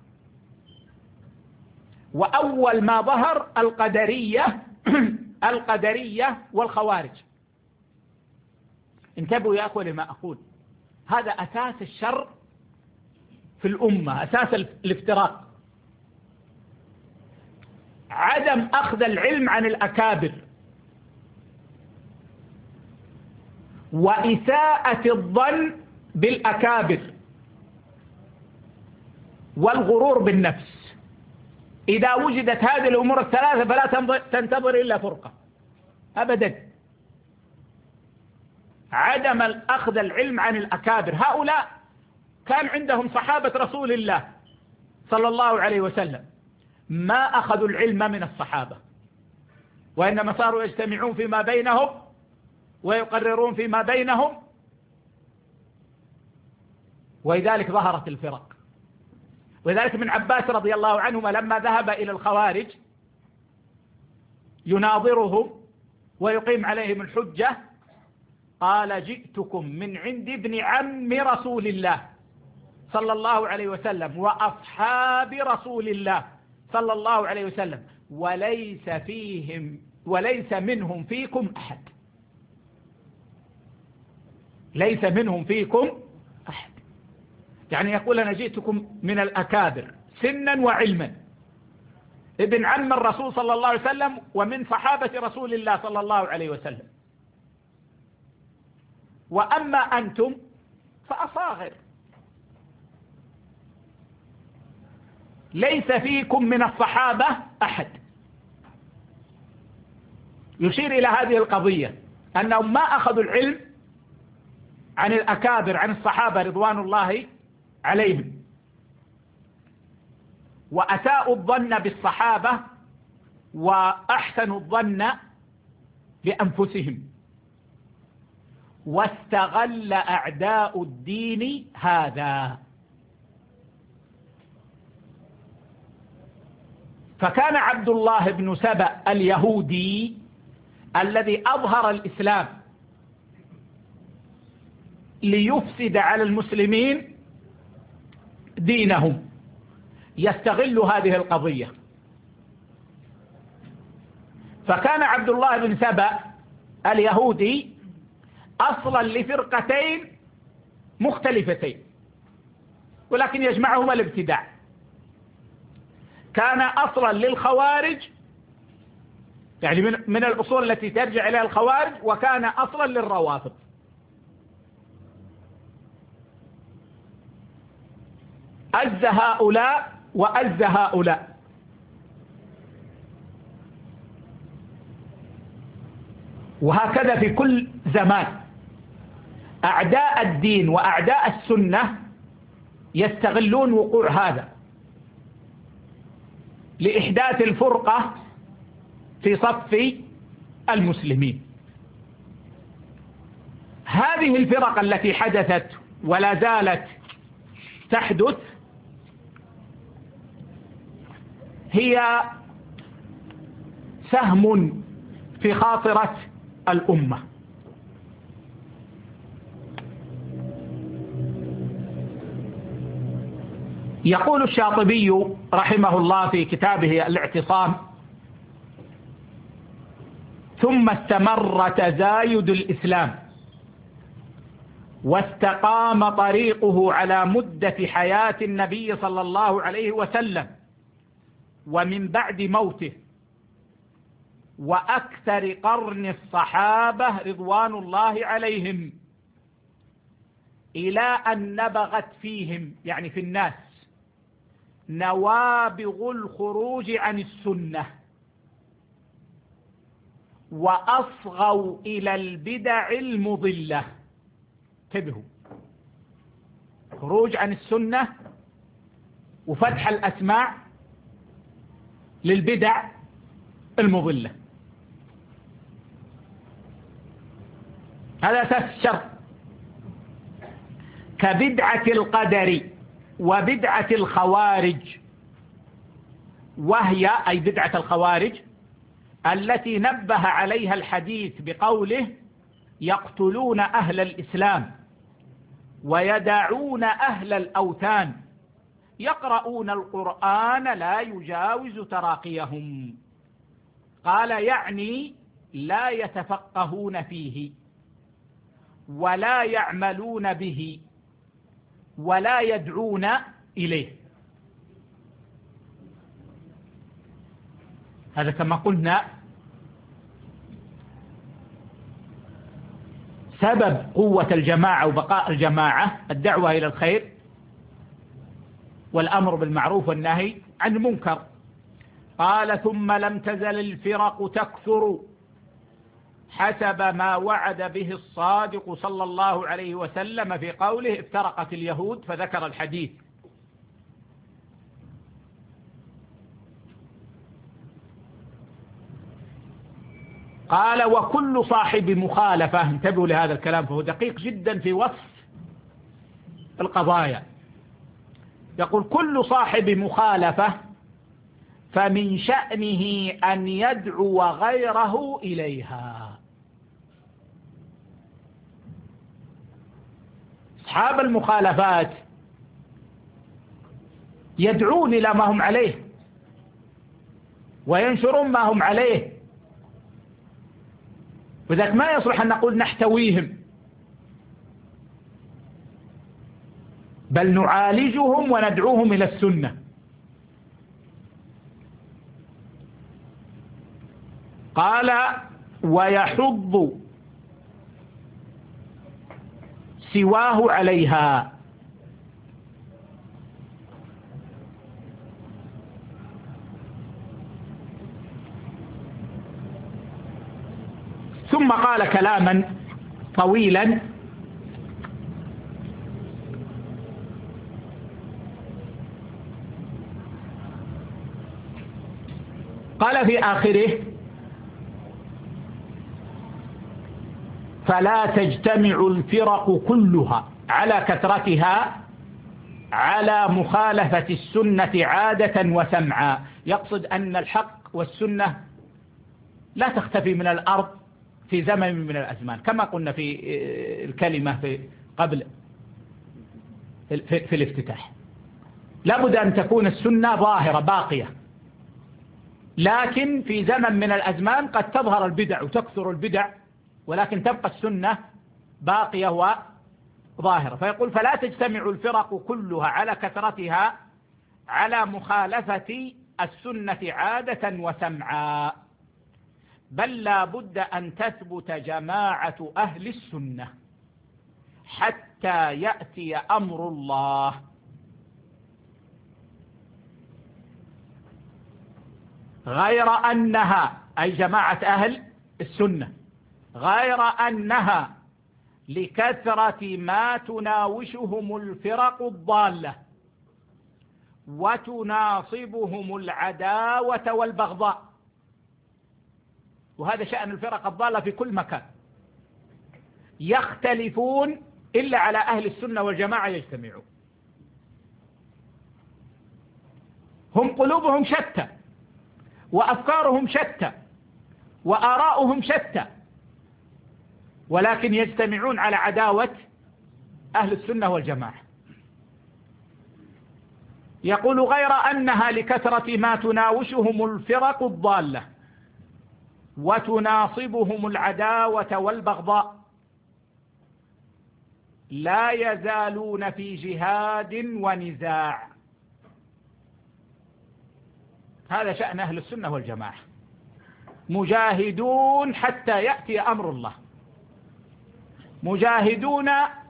وأول ما ظهر القدرية القدرية والخوارج. انتبهوا يا أخوة لما أقول، هذا أساس الشر في الأمة، أساس الافتراق، عدم أخذ العلم عن الأكابر، وإساءة الظن بالأكابر، والغرور بالنفس. إذا وجدت هذه الأمور الثلاثة فلا تنتظر إلا فرقة أبدا. عدم أخذ العلم عن الأكابر، هؤلاء كان عندهم صحابة رسول الله صلى الله عليه وسلم، ما أخذوا العلم من الصحابة، وإنما صاروا يجتمعون فيما بينهم ويقررون فيما بينهم، ولذلك ظهرت الفرق. ولذلك ابن عباس رضي الله عنهما لما ذهب إلى الخوارج يناظرهم ويقيم عليهم الحجة قال: جئتكم من عند ابن عم رسول الله صلى الله عليه وسلم وأصحاب رسول الله صلى الله عليه وسلم، وليس فيهم وليس منهم فيكم أحد، ليس منهم فيكم أحد. يعني يقول: أنا جئتكم من الأكابر سنا وعلما، ابن عم الرسول صلى الله عليه وسلم ومن صحابة رسول الله صلى الله عليه وسلم، وأما أنتم فأصاغر، ليس فيكم من الصحابة أحد. يشير إلى هذه القضية أنهم ما أخذوا العلم عن الأكابر، عن الصحابة رضوان الله عليهم، وأساءوا الظن بالصحابة وأحسنوا الظن بأنفسهم، واستغل أعداء الدين هذا. فكان عبد الله بن سبأ اليهودي الذي أظهر الإسلام ليفسد على المسلمين دينهم يستغل هذه القضية. فكان عبد الله بن سبأ اليهودي أصلا لفرقتين مختلفتين، ولكن يجمعهما الابتداع. كان أصلا للخوارج، يعني من, من الأصول التي ترجع إلى الخوارج، وكان أصلا للروافض. أز هؤلاء وأز هؤلاء. وهكذا في كل زمان أعداء الدين وأعداء السنة يستغلون وقوع هذا لإحداث الفرقة في صف المسلمين. هذه الفرق التي حدثت ولا زالت تحدث هي سهم في خاطرة الأمة. يقول الشاطبي رحمه الله في كتابه الاعتصام: ثم استمر تزايد الإسلام واستقام طريقه على مدة حياة النبي صلى الله عليه وسلم ومن بعد موته وأكثر قرن الصحابة رضوان الله عليهم، إلى أن نبغت فيهم، يعني في الناس، نوابغ الخروج عن السنة، وأصغوا إلى البدع المضلة. انتبهوا، خروج عن السنة وفتح الأسماع للبدع المضلة، هذا أساس الشر. كبدعة القدر وبدعة الخوارج، وهي أي بدعة الخوارج التي نبه عليها الحديث بقوله: يقتلون أهل الإسلام ويدعون أهل الأوثان يقرؤون القرآن لا يجاوز تراقيهم. قال يعني لا يتفقهون فيه ولا يعملون به ولا يدعون إليه. هذا كما قلنا سبب قوة الجماعة وبقاء الجماعة الدعوة إلى الخير والأمر بالمعروف والنهي عن المنكر. قال ثم لم تزل الفرق تكثر حسب ما وعد به الصادق صلى الله عليه وسلم في قوله افترقت اليهود، فذكر الحديث. قال وكل صاحب مخالفة، انتبهوا لهذا الكلام فهو دقيق جدا في وصف القضايا. يقول كل صاحب مخالفة فمن شأنه أن يدعو غيره إليها. أصحاب المخالفات يدعون إلى ما هم عليه وينشرون ما هم عليه، وذلك ما يصلح أن نقول نحتويهم، بل نعالجهم وندعوهم إلى السنة. قال ويحض سواه عليها. ثم قال كلاما طويلا قال في آخره فلا تجتمع الفرق كلها على كثرتها على مخالفة السنة عادة وسمعا. يقصد أن الحق والسنة لا تختفي من الأرض في زمن من الأزمان، كما قلنا في الكلمة في قبل في الافتتاح. لابد أن تكون السنة ظاهرة باقية، لكن في زمن من الأزمان قد تظهر البدع وتكثر البدع، ولكن تبقى السنة باقية وظاهرة. فيقول فلا تجتمع الفرق كلها على كثرتها على مخالفة السنة عادة وسمعا، بل لا بد أن تثبت جماعة أهل السنة حتى يأتي أمر الله. غير أنها أي جماعة أهل السنة غير أنها لكثرة ما تناوشهم الفرق الضالة وتناصبهم العداوة والبغضاء، وهذا شأن الفرق الضالة في كل مكان، يختلفون إلا على أهل السنة والجماعة يجتمعون. هم قلوبهم شتى وأفكارهم شتى وآراؤهم شتى، ولكن يجتمعون على عداوة أهل السنة والجماعة. يقول غير أنها لكثرة ما تناوشهم الفرق الضالة وتناصبهم العداوة والبغضاء لا يزالون في جهاد ونزاع. هذا شأن أهل السنة والجماعة، مجاهدون حتى يأتي أمر الله، مجاهدون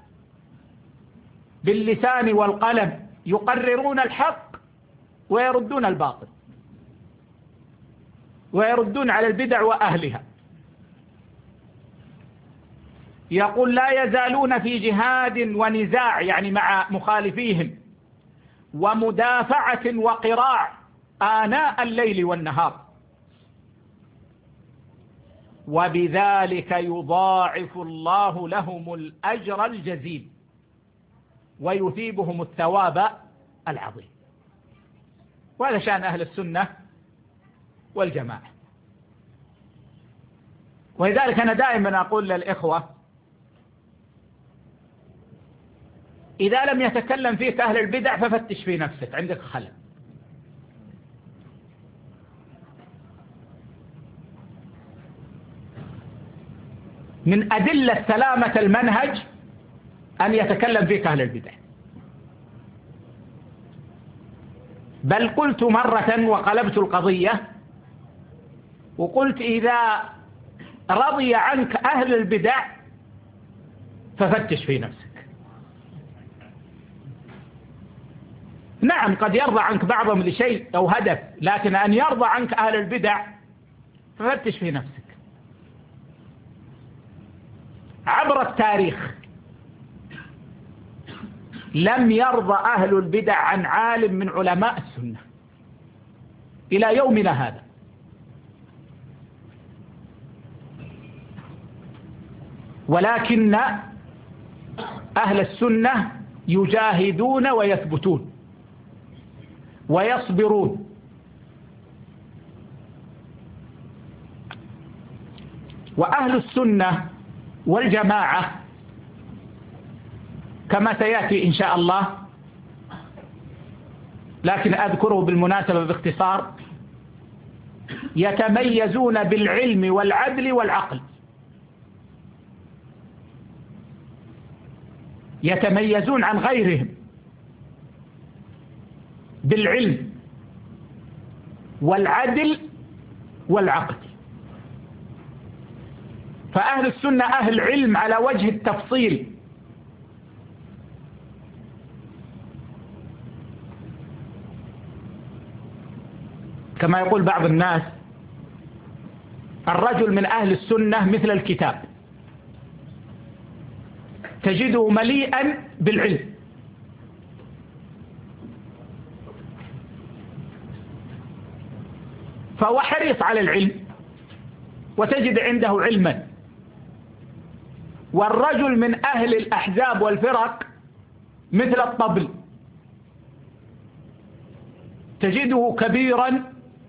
باللسان والقلم، يقررون الحق ويردون الباطل ويردون على البدع وأهلها. يقول لا يزالون في جهاد ونزاع، يعني مع مخالفيهم، ومدافعة وقراع آناء الليل والنهار، وبذلك يضاعف الله لهم الأجر الجزيل ويثيبهم الثواب العظيم. وهذا شأن أهل السنة والجماعة. ولذلك أنا دائما أقول للإخوة إذا لم يتكلم فيك أهل البدع ففتش في نفسك، عندك خلل. من أدلة سلامة المنهج أن يتكلم فيك أهل البدع. بل قلت مرة وقلبت القضية وقلت إذا رضي عنك أهل البدع ففتش في نفسك. نعم قد يرضى عنك بعضهم لشيء أو هدف، لكن أن يرضى عنك أهل البدع ففتش في نفسك. عبر التاريخ لم يرضى أهل البدع عن عالم من علماء السنة إلى يومنا هذا. ولكن أهل السنة يجاهدون ويثبتون ويصبرون. وأهل السنة والجماعة كما سيأتي إن شاء الله، لكن أذكره بالمناسبة باختصار، يتميزون بالعلم والعدل والعقل. يتميزون عن غيرهم بالعلم والعدل والعقل. فأهل السنة أهل علم على وجه التفصيل، كما يقول بعض الناس الرجل من أهل السنة مثل الكتاب، تجده مليئا بالعلم، فهو حريص على العلم وتجد عنده علما. والرجل من أهل الأحزاب والفرق مثل الطبل، تجده كبيرا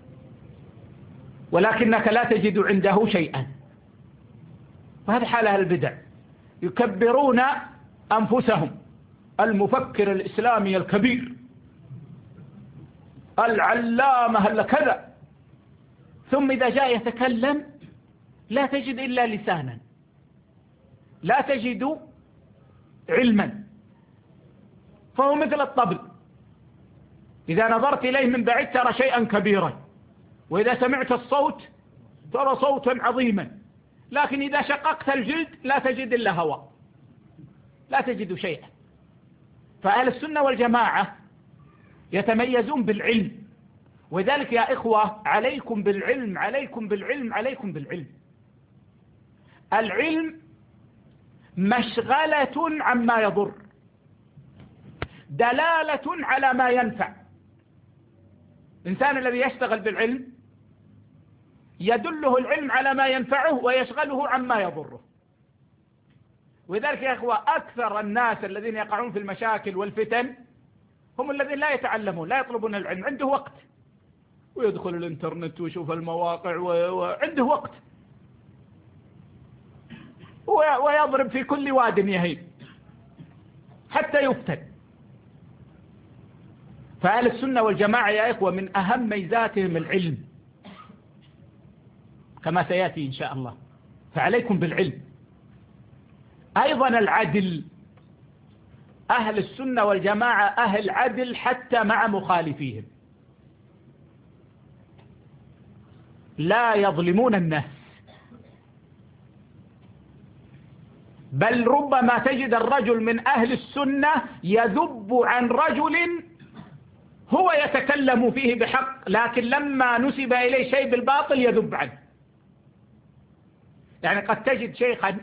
ولكنك لا تجد عنده شيئا. وهذا حال أهل البدع، يكبرون أنفسهم، المفكر الإسلامي الكبير، العلامة هل كذا، ثم إذا جاء يتكلم لا تجد إلا لسانا، لا تجد علما، فهو مثل الطبل، إذا نظرت إليه من بعيد ترى شيئا كبيرا، وإذا سمعت الصوت ترى صوتا عظيما، لكن إذا شققت الجلد لا تجد إلا هواء، لا تجد شيئا. فأهل السنة والجماعة يتميزون بالعلم، وذلك يا إخوة عليكم بالعلم، عليكم بالعلم، عليكم بالعلم. العلم مشغلة عما يضر، دلالة على ما ينفع. الإنسان الذي يشتغل بالعلم يدله العلم على ما ينفعه ويشغله عما يضره. وذلك يا إخوة أكثر الناس الذين يقعون في المشاكل والفتن هم الذين لا يتعلمون، لا يطلبون العلم. عنده وقت ويدخل الانترنت ويشوف المواقع وعنده وقت ويضرب في كل واد يهيب حتى يفتن. فأهل السنة والجماعة يا إخوة من أهم ميزاتهم العلم كما سيأتي إن شاء الله، فعليكم بالعلم. أيضا العدل، أهل السنة والجماعة أهل عدل حتى مع مخالفيهم، لا يظلمون الناس، بل ربما تجد الرجل من أهل السنة يذب عن رجل هو يتكلم فيه بحق، لكن لما نسب إليه شيء بالباطل يذب عنه. يعني قد تجد شيخا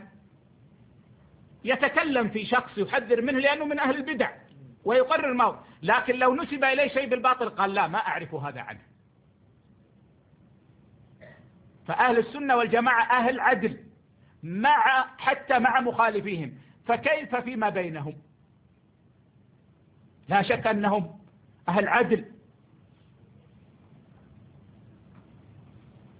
يتكلم في شخص يحذر منه لأنه من أهل البدع ويقرر موت، لكن لو نسب إليه شيء بالباطل قال لا ما أعرف هذا عنه. فأهل السنة والجماعة أهل عدل مع حتى مع مخالفيهم، فكيف فيما بينهم؟ لا شك أنهم أهل عدل.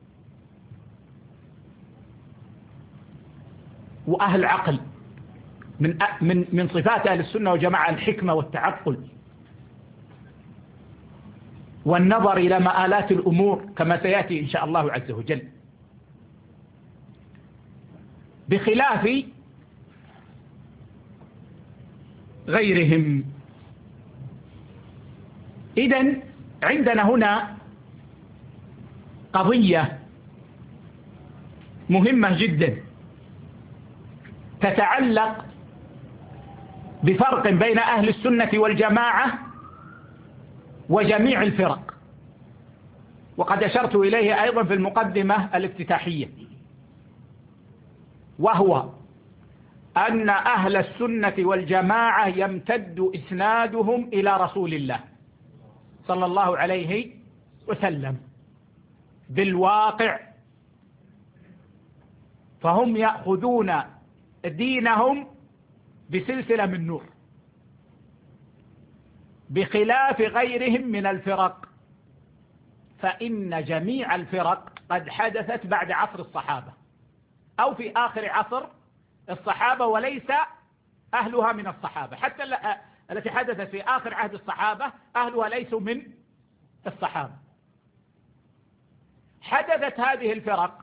وأهل عقل، من من من صفات أهل السنة والجماعة الحكمة والتعقل والنظر إلى مآلات الأمور كما سيأتي إن شاء الله عز وجل، بخلاف غيرهم. إذن عندنا هنا قضية مهمة جدا تتعلق بفرق بين أهل السنة والجماعة وجميع الفرق، وقد أشرت إليه أيضا في المقدمة الافتتاحية، وهو أن أهل السنة والجماعة يمتد إسنادهم إلى رسول الله صلى الله عليه وسلم بالواقع، فهم يأخذون دينهم بسلسلة من نور، بخلاف غيرهم من الفرق، فإن جميع الفرق قد حدثت بعد عصر الصحابة أو في آخر عصر الصحابة، وليس أهلها من الصحابة، حتى التي حدثت في آخر عهد الصحابة أهلها ليسوا من الصحابة. حدثت هذه الفرق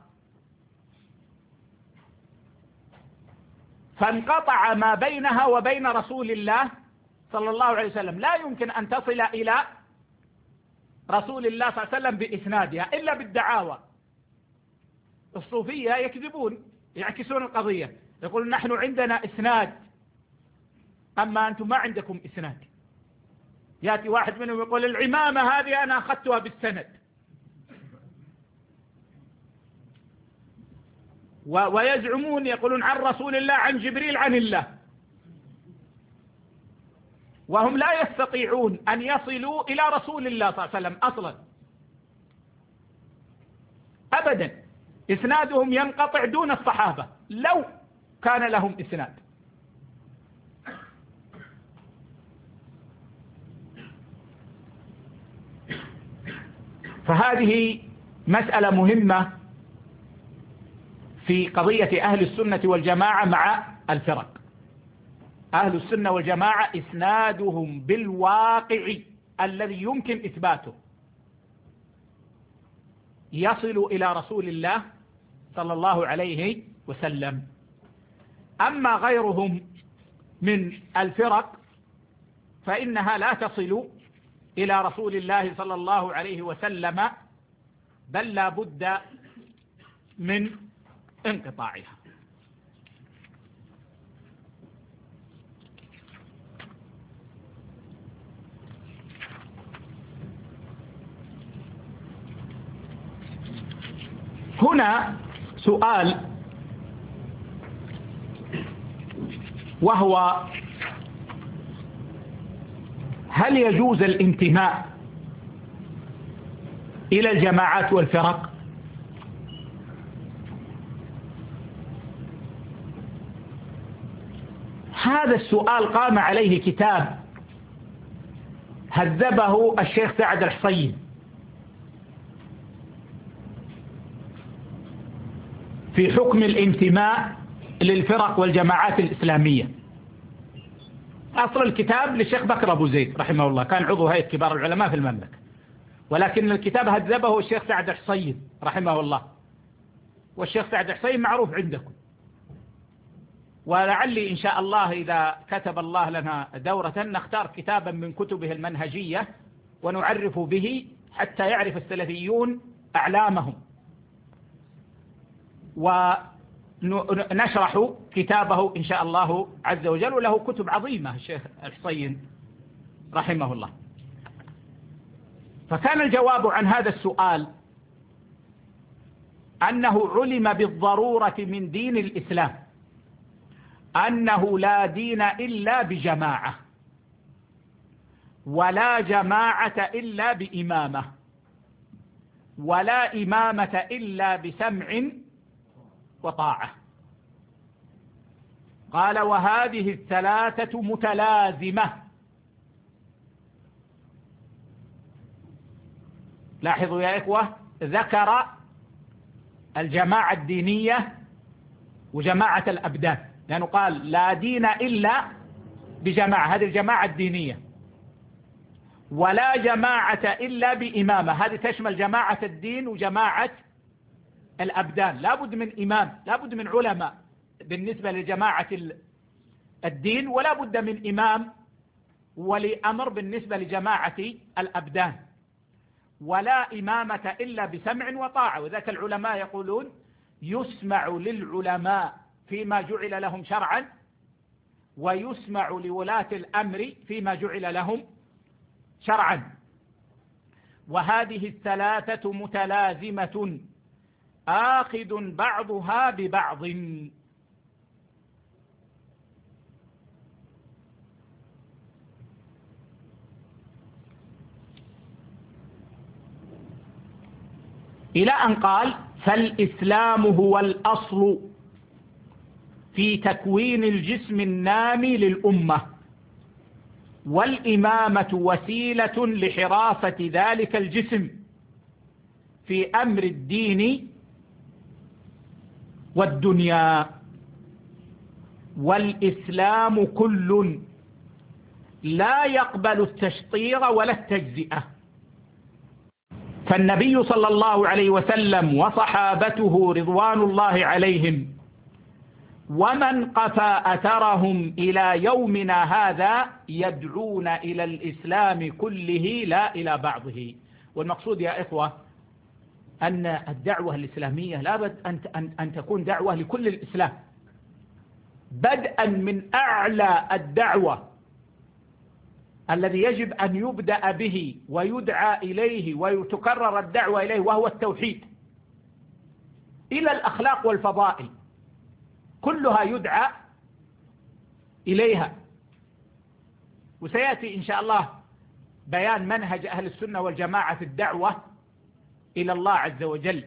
فانقطع ما بينها وبين رسول الله صلى الله عليه وسلم، لا يمكن أن تصل إلى رسول الله صلى الله عليه وسلم بإسنادها إلا بالدعاوى. الصوفية يكذبون، يعكسون القضية، يقولون نحن عندنا إسناد أما أنتم ما عندكم إسناد. يأتي واحد منهم يقول العمامة هذه أنا أخذتها بالسند، ويزعمون يقولون عن رسول الله عن جبريل عن الله، وهم لا يستطيعون أن يصلوا إلى رسول الله صلى الله عليه وسلم أصلا أبدا. إسنادهم ينقطع دون الصحابة لو كان لهم إسناد. فهذه مسألة مهمة في قضية أهل السنة والجماعة مع الفرق. أهل السنة والجماعة إسنادهم بالواقع الذي يمكن إثباته يصل إلى رسول الله صلى الله عليه وسلم. أما غيرهم من الفرق فإنها لا تصل إلى رسول الله صلى الله عليه وسلم، بل لا بد من انقطاعها. هنا سؤال، وهو هل يجوز الانتماء إلى الجماعات والفرق؟ هذا السؤال قام عليه كتاب هذبه الشيخ سعد الحصين في حكم الانتماء للفرق والجماعات الإسلامية. أصل الكتاب للشيخ بكر أبو زيد رحمه الله، كان عضو هيئة كبار العلماء في المملكة، ولكن الكتاب هذبه الشيخ سعد الحصين رحمه الله، والشيخ سعد الحصين معروف عندكم، ولعلي إن شاء الله إذا كتب الله لنا دورة نختار كتابا من كتبه المنهجية ونعرف به حتى يعرف السلفيون أعلامهم، ونشرح كتابه إن شاء الله عز وجل، وله كتب عظيمة الشيخ الحصين رحمه الله. فكان الجواب عن هذا السؤال أنه علم بالضرورة من دين الإسلام أنه لا دين إلا بجماعة، ولا جماعة إلا بإمامة، ولا إمامة إلا بسمع وطاعة. قال وهذه الثلاثة متلازمة. لاحظوا يا إخوة، ذكر الجماعة الدينية وجماعة الأبدان لأنه قال لا دين إلا بجماعة، هذه الجماعة الدينية، ولا جماعة إلا بإمامة، هذه تشمل جماعة الدين وجماعة الأبدان. لا بد من إمام، لا بد من علماء بالنسبة لجماعة الدين، ولا بد من إمام ولي أمر بالنسبة لجماعة الأبدان. ولا إمامة إلا بسمع وطاعة، وذاك العلماء يقولون يسمع للعلماء فيما جعل لهم شرعا، ويسمع لولاة الأمر فيما جعل لهم شرعا. وهذه الثلاثة متلازمة آخذ بعضها ببعض. إلى أن قال فالإسلام هو الأصل في تكوين الجسم النامي للأمة، والإمامة وسيلة لحراسة ذلك الجسم في أمر الدين والدنيا. والإسلام كل لا يقبل التشطير ولا التجزئة. فالنبي صلى الله عليه وسلم وصحابته رضوان الله عليهم ومن قفى أثرهم إلى يومنا هذا يدعون إلى الإسلام كله لا إلى بعضه. والمقصود يا إخوة أن الدعوة الإسلامية لابد أن أن تكون دعوة لكل الإسلام، بدءا من أعلى الدعوة الذي يجب أن يبدأ به ويدعى إليه ويتكرر الدعوة إليه، وهو التوحيد، إلى الأخلاق والفضائل كلها يدعى إليها. وسيأتي إن شاء الله بيان منهج أهل السنة والجماعة في الدعوة إلى الله عز وجل.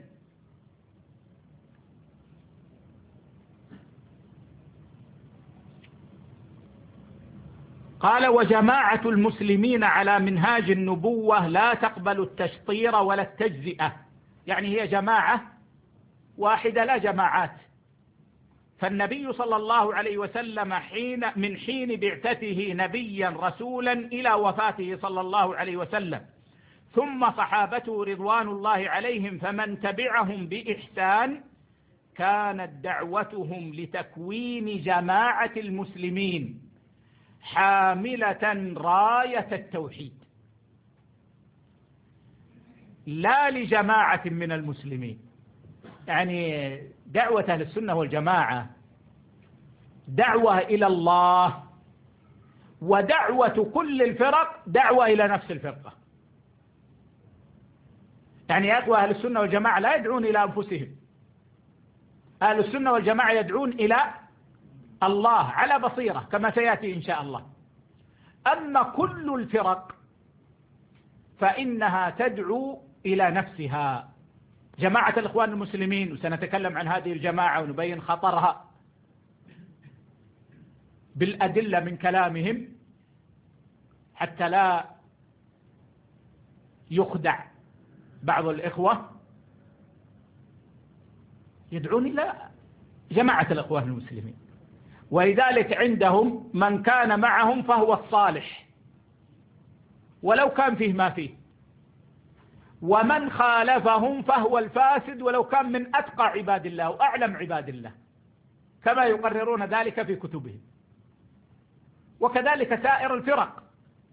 قال وجماعة المسلمين على منهاج النبوة لا تقبل التشطير ولا التجزئة، يعني هي جماعة واحدة لا جماعات. فالنبي صلى الله عليه وسلم حين من حين بعثته نبيا رسولا إلى وفاته صلى الله عليه وسلم، ثم صحابته رضوان الله عليهم فمن تبعهم بإحسان، كانت دعوتهم لتكوين جماعة المسلمين حاملة راية التوحيد، لا لجماعة من المسلمين. يعني دعوة أهل السنة والجماعة دعوة إلى الله، ودعوة كل الفرق دعوة إلى نفس الفرقة. يعني يا أخوة أهل السنة والجماعة لا يدعون إلى أنفسهم، أهل السنة والجماعة يدعون إلى الله على بصيرة كما سيأتي إن شاء الله. أما كل الفرق فإنها تدعو إلى نفسها. جماعة الإخوان المسلمين، وسنتكلم عن هذه الجماعة ونبين خطرها بالأدلة من كلامهم حتى لا يخدع بعض الإخوة، يدعون إلى جماعة الإخوان المسلمين. ولذلك عندهم من كان معهم فهو الصالح ولو كان فيه ما فيه، ومن خالفهم فهو الفاسد ولو كان من أتقى عباد الله وأعلم عباد الله، كما يقررون ذلك في كتبهم. وكذلك سائر الفرق.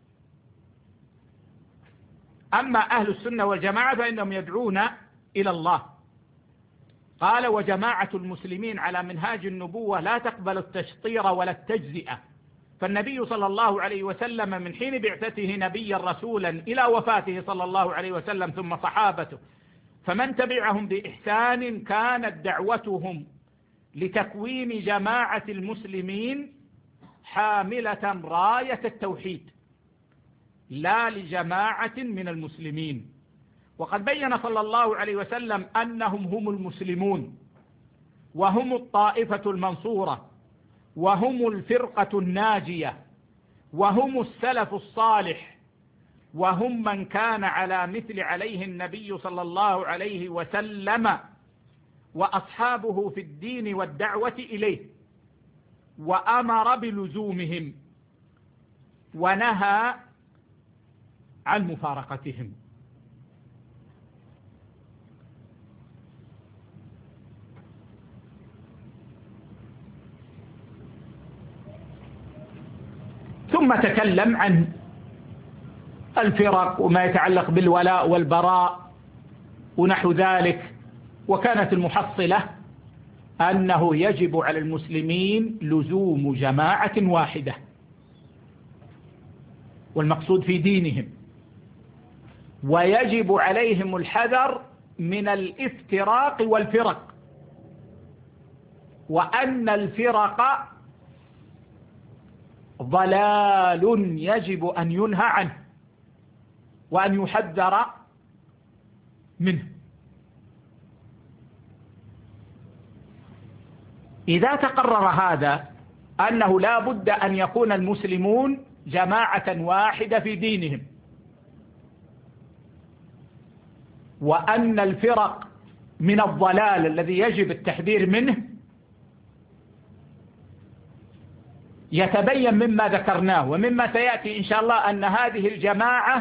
أما أهل السنة والجماعة فإنهم يدعون إلى الله. قال وجماعة المسلمين على منهاج النبوة لا تقبل التشطير ولا التجزئة. فالنبي صلى الله عليه وسلم من حين بعثته نبيا رسولا إلى وفاته صلى الله عليه وسلم ثم صحابته فمن تبعهم بإحسان، كانت دعوتهم لتكوين جماعة المسلمين حاملة راية التوحيد لا لجماعة من المسلمين. وقد بين صلى الله عليه وسلم أنهم هم المسلمون، وهم الطائفة المنصورة، وهم الفرقة الناجية، وهم السلف الصالح، وهم من كان على مثل عليه النبي صلى الله عليه وسلم وأصحابه في الدين والدعوة إليه. وأمر بلزومهم ونهى عن مفارقتهم. ثم تكلم عن الفرق وما يتعلق بالولاء والبراء ونحو ذلك، وكانت المحصلة أنه يجب على المسلمين لزوم جماعة واحدة، والمقصود في دينهم، ويجب عليهم الحذر من الافتراق والفرق، وأن الفرق ضلال يجب أن ينهى عنه وأن يحذر منه. إذا تقرر هذا أنه لا بد أن يكون المسلمون جماعة واحدة في دينهم، وأن الفرق من الضلال الذي يجب التحذير منه، يتبين مما ذكرناه ومما سيأتي إن شاء الله أن هذه الجماعة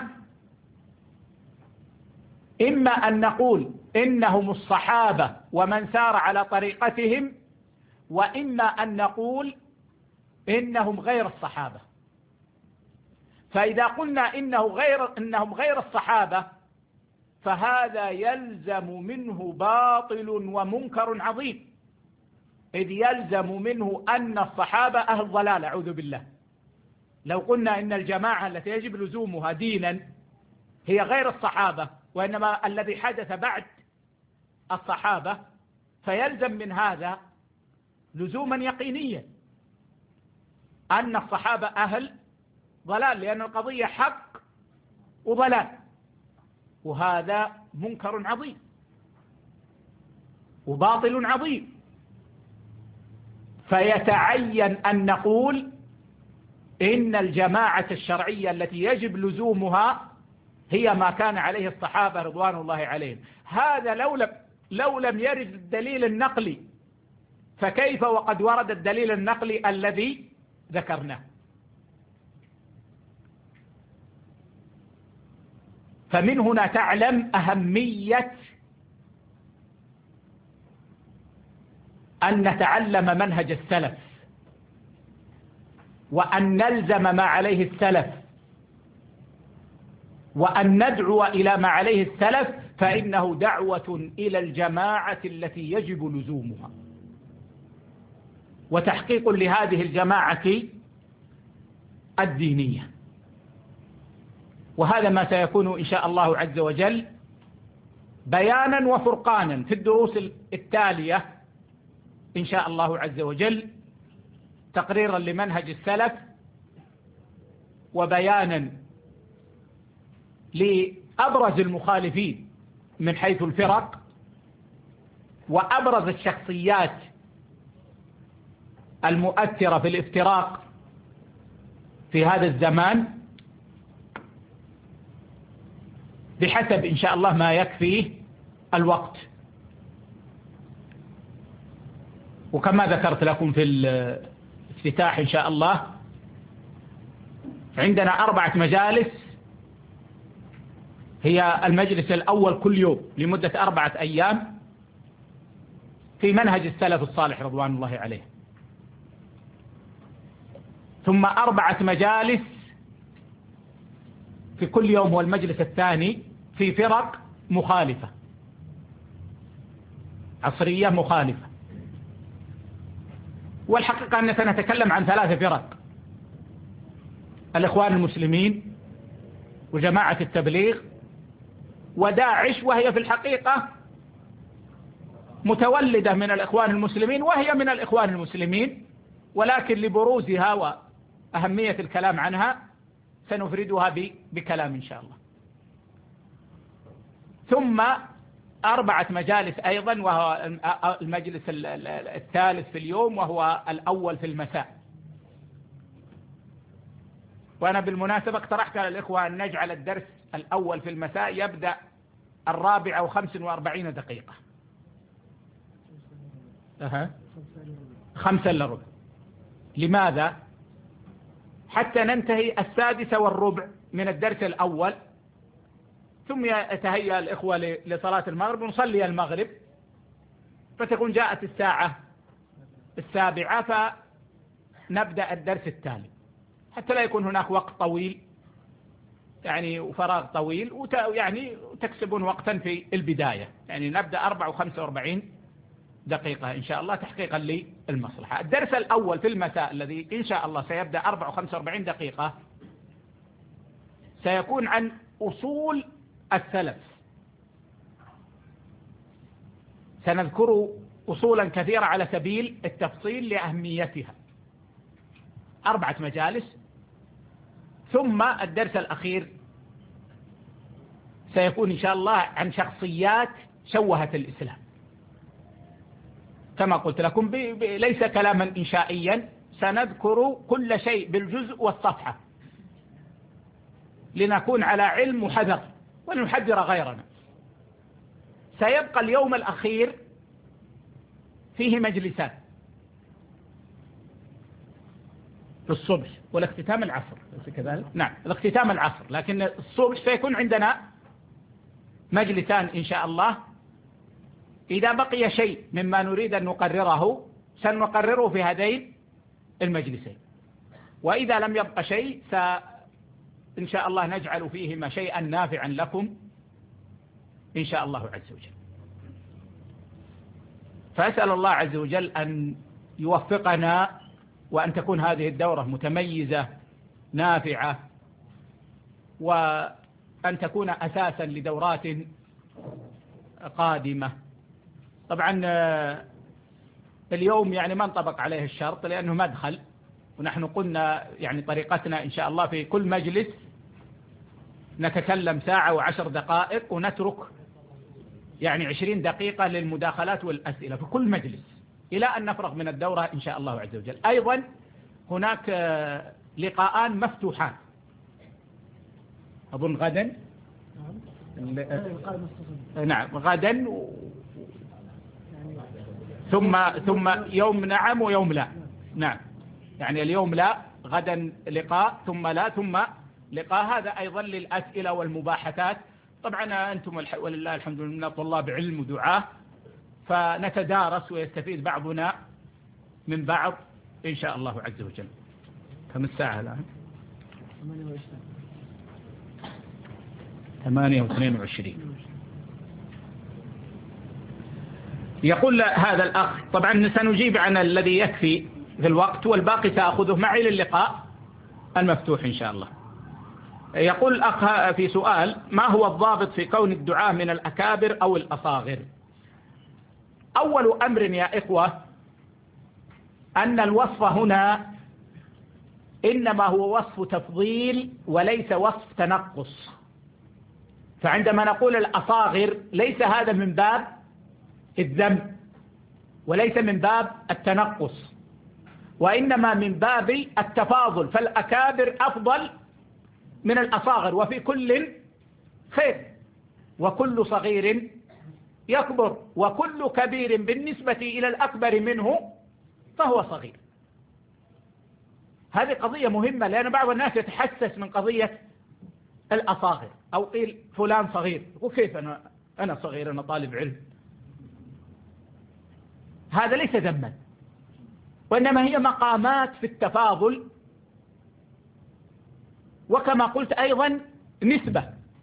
إما أن نقول إنهم الصحابة ومن سار على طريقتهم، وإما أن نقول إنهم غير الصحابة. فإذا قلنا إنه غير إنهم غير الصحابة فهذا يلزم منه باطل ومنكر عظيم، إذ يلزم منه أن الصحابة أهل ضلال أعوذ بالله. لو قلنا إن الجماعة التي يجب لزومها دينا هي غير الصحابة وإنما الذي حدث بعد الصحابة، فيلزم من هذا لزوما يقينيا أن الصحابة أهل ضلال، لأن القضية حق وضلال، وهذا منكر عظيم وباطل عظيم. فيتعين أن نقول إن الجماعة الشرعية التي يجب لزومها هي ما كان عليه الصحابة رضوان الله عليهم. هذا لو لم, لو لم يرد الدليل النقلي، فكيف وقد ورد الدليل النقلي الذي ذكرناه؟ فمن هنا تعلم أهمية أن نتعلم منهج السلف، وأن نلزم ما عليه السلف، وأن ندعو إلى ما عليه السلف، فإنه دعوة إلى الجماعة التي يجب لزومها وتحقيق لهذه الجماعة الدينية. وهذا ما سيكون إن شاء الله عز وجل بيانا وفرقانا في الدروس التالية إن شاء الله عز وجل، تقريرا لمنهج السلف وبيانا لأبرز المخالفين من حيث الفرق وأبرز الشخصيات المؤثرة في الافتراق في هذا الزمان، بحسب إن شاء الله ما يكفيه الوقت. وكما ذكرت لكم في الافتتاح إن شاء الله، عندنا أربعة مجالس، هي المجلس الأول كل يوم لمدة أربعة أيام في منهج السلف الصالح رضوان الله عليه، ثم أربعة مجالس في كل يوم هو المجلس الثاني في فرق مخالفة عصرية مخالفة. والحقيقة أننا سنتكلم عن ثلاثة فرق: الإخوان المسلمين وجماعة التبليغ وداعش، وهي في الحقيقة متولدة من الإخوان المسلمين وهي من الإخوان المسلمين، ولكن لبروزها وأهمية الكلام عنها سنفردها بكلام إن شاء الله. ثم أربعة مجالس أيضا، وهو المجلس الثالث في اليوم وهو الأول في المساء. وأنا بالمناسبة اقترحت على الإخوة أن نجعل الدرس الأول في المساء يبدأ الرابعة وخمس وأربعين دقيقة، أه. خمسة إلا ربع لماذا؟ حتى ننتهي السادسة والربع من الدرس الأول، ثم يتهيأ الإخوة لصلاة المغرب ونصلي المغرب، فتكون جاءت الساعة السابعة فنبدأ الدرس التالي، حتى لا يكون هناك وقت طويل يعني وفراغ طويل وت... يعني تكسبون وقتا في البداية. يعني نبدأ أربعة وخمسة وأربعين دقيقة إن شاء الله تحقيقا للمصلحة. الدرس الأول في المساء الذي إن شاء الله سيبدأ أربعة وخمسة وأربعين دقيقة سيكون عن أصول السلف. سنذكر أصولا كثيرة على سبيل التفصيل لأهميتها، أربعة مجالس. ثم الدرس الأخير سيكون إن شاء الله عن شخصيات شوهت الإسلام، كما قلت لكم بي بي ليس كلاما إنشائيا، سنذكر كل شيء بالجزء والصفحة لنكون على علم وحذر ونحذر غيرنا. سيبقى اليوم الأخير فيه مجلسات في الصبح والاختتام العصر كذلك. نعم الاختتام العصر، لكن الصبح سيكون عندنا مجلسان إن شاء الله. إذا بقي شيء مما نريد أن نقرره سنقرره في هذين المجلسين، وإذا لم يبقى شيء إن شاء الله نجعل فيهما شيئا نافعا لكم إن شاء الله عز وجل. فأسأل الله عز وجل أن يوفقنا وأن تكون هذه الدورة متميزة نافعة، وأن تكون أساسا لدورات قادمة. طبعا اليوم يعني ما انطبق عليه الشرط لأنه مدخل، ونحن قلنا يعني طريقتنا إن شاء الله في كل مجلس نتكلم ساعة وعشر دقائق ونترك يعني عشرين دقيقة للمداخلات والأسئلة في كل مجلس إلى أن نفرغ من الدورة إن شاء الله عز وجل. أيضا هناك لقاءان مفتوحان أظن غدا. نعم غدا ثم ثم يوم نعم ويوم لا. نعم يعني اليوم لا، غدا لقاء، ثم لا، ثم لقاء. هذا أيضا للأسئلة والمباحثات. طبعا أنتم ولله الحمد لله طلاب علم ودعاة، فنتدارس ويستفيد بعضنا من بعض إن شاء الله عز وجل. كم الساعة الآن؟ ثمانية واثنين وعشرين. يقول هذا الأخ، طبعا سنجيب عن الذي يكفي في الوقت والباقي سأخذه معي للقاء المفتوح إن شاء الله. يقول الأخ في سؤال: ما هو الضابط في كون الدعاء من الأكابر أو الأصاغر؟ أول أمر يا إخوة أن الوصف هنا إنما هو وصف تفضيل وليس وصف تنقص. فعندما نقول الأصاغر ليس هذا من باب الذم وليس من باب التنقص، وإنما من باب التفاضل، فالأكابر أفضل من الأصاغر، وفي كل خير، وكل صغير يكبر، وكل كبير بالنسبة إلى الأكبر منه فهو صغير. هذه قضية مهمة، لأن بعض الناس يتحسس من قضية الأصاغر، أو قيل فلان صغير، وكيف أنا أنا صغير، أنا طالب علم. هذا ليس ذما، وإنما هي مقامات في التفاضل، وكما قلت أيضا نسبة.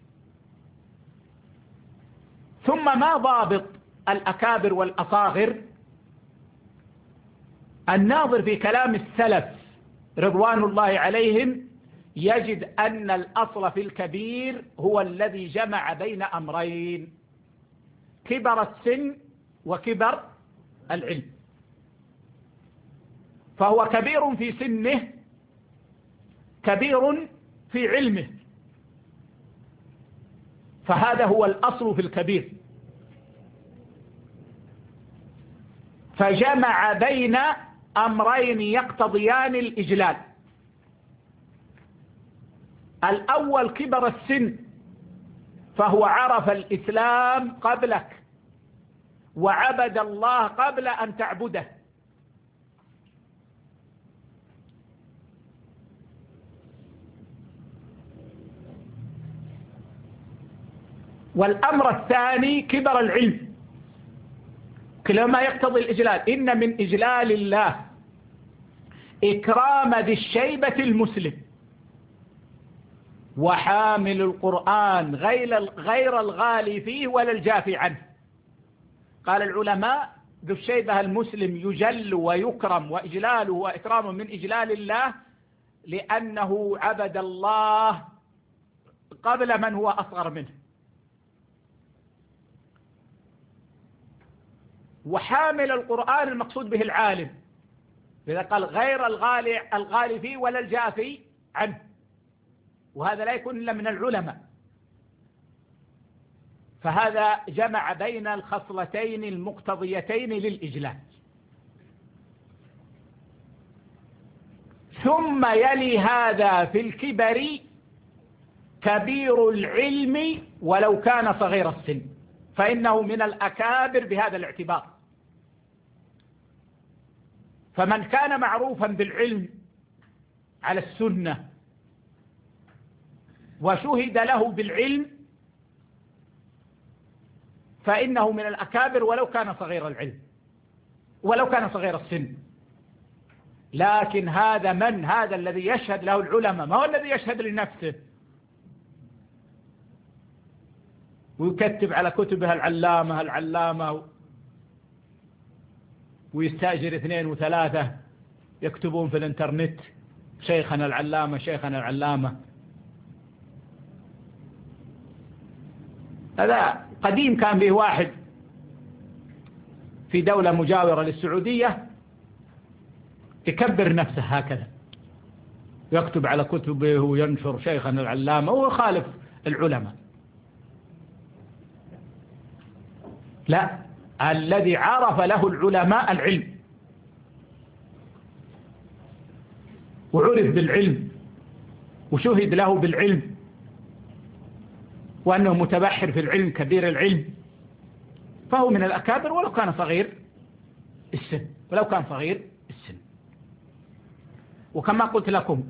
ثم ما ضابط الأكابر والأصاغر؟ الناظر في كلام السلف رضوان الله عليهم يجد أن الأصل في الكبير هو الذي جمع بين أمرين: كبر السن وكبر العلم. فهو كبير في سنه كبير في علمه، فهذا هو الأصل في الكبير. فجمع بين أمرين يقتضيان الإجلال. الأول كبر السن، فهو عرف الإسلام قبلك وعبد الله قبل أن تعبده، والأمر الثاني كبر العلم، كلما يقتضي الإجلال. إن من إجلال الله إكرام ذي الشيبة المسلم وحامل القرآن غير الغالي فيه ولا الجافي عنه. قال العلماء ذو الشيبة المسلم يجل ويكرم، وإجلاله وإكرامه من إجلال الله لأنه عبد الله قبل من هو أصغر منه. وحامل القرآن المقصود به العالم، إذا قال غير الغالي الغالي فيه ولا الجافي عنه، وهذا لا يكون إلا من العلماء. فهذا جمع بين الخصلتين المقتضيتين للإجلال. ثم يلي هذا في الكبر كبير العلم ولو كان صغير السن، فإنه من الأكابر بهذا الاعتبار. فمن كان معروفا بالعلم على السنة وشهد له بالعلم فإنه من الأكابر ولو كان صغير العلم ولو كان صغير السن. لكن هذا من هذا الذي يشهد له العلماء، ما هو الذي يشهد لنفسه ويكتب على كتبها العلامة العلامة ويستأجر اثنين وثلاثة يكتبون في الانترنت شيخنا العلامة شيخنا العلامة. هذا قديم كان به واحد في دولة مجاورة للسعودية يكبر نفسه هكذا، يكتب على كتبه وينشر شيخنا العلامة ويخالف العلماء. لا، الذي عرف له العلماء العلم وعرف بالعلم وشهد له بالعلم وأنه متبحر في العلم كبير العلم، فهو من الأكابر ولو كان صغير السن ولو كان صغير السن. وكما قلت لكم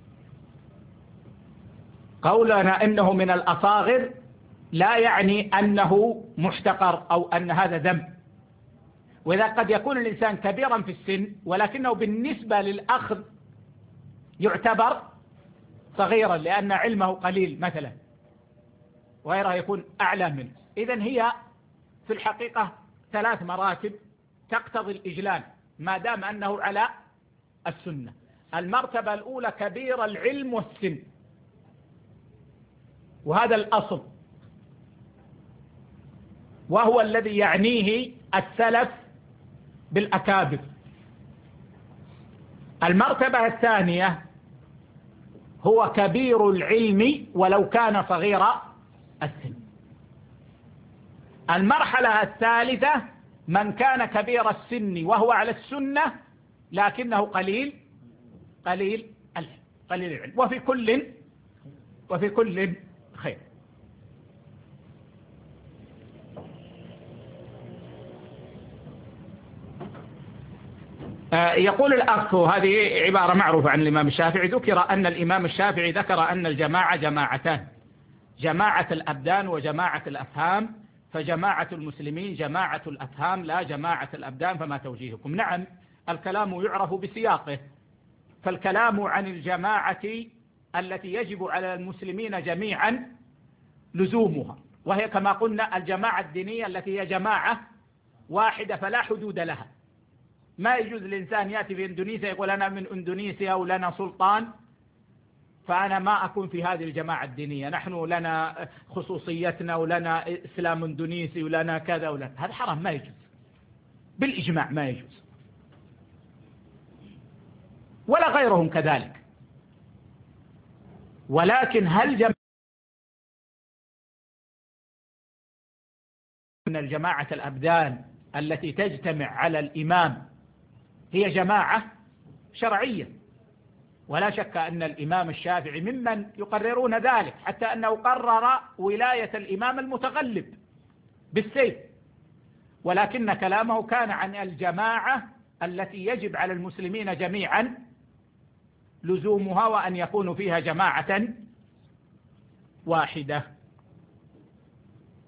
قولنا إنه من الأصاغر لا يعني أنه محتقر أو أن هذا ذنب. وإذا قد يكون الإنسان كبيرا في السن ولكنه بالنسبة للأخذ يعتبر صغيرا لأن علمه قليل مثلا، وغيره يكون أعلى منه. إذن هي في الحقيقة ثلاث مراتب تقتضي الإجلال ما دام أنه على السنة. المرتبة الأولى كبير العلم والسن، وهذا الأصل وهو الذي يعنيه السلف بالأكابر. المرتبة الثانية هو كبير العلم ولو كان صغير السن. المرحلة الثالثة من كان كبير السن وهو على السنة لكنه قليل قليل العلم قليل العلم وفي كل وفي كل خير. يقول الأخ، وهذه عبارة معروفة عن الإمام الشافعي، ذكر أن الإمام الشافعي ذكر أن الجماعة جماعتان، جماعة الأبدان وجماعة الأفهام، فجماعة المسلمين جماعة الأفهام لا جماعة الأبدان، فما توجيهكم؟ نعم، الكلام يعرف بسياقه، فالكلام عن الجماعة التي يجب على المسلمين جميعا لزومها، وهي كما قلنا الجماعة الدينية التي هي جماعة واحدة فلا حدود لها. ما يجوز الإنسان يأتي في إندونيسيا يقول أنا من إندونيسيا ولنا سلطان فأنا ما أكون في هذه الجماعة الدينية، نحن لنا خصوصيتنا ولنا إسلام إندونيسي ولنا كذا ولنا، هذا حرام ما يجوز بالإجماع، ما يجوز، ولا غيرهم كذلك. ولكن هل جماعة من الجماعة الأبدان التي تجتمع على الإمام هي جماعة شرعية؟ ولا شك أن الإمام الشافعي ممن يقررون ذلك، حتى أنه قرر ولاية الإمام المتغلب بالسيف، ولكن كلامه كان عن الجماعة التي يجب على المسلمين جميعا لزومها وأن يكونوا فيها جماعة واحدة.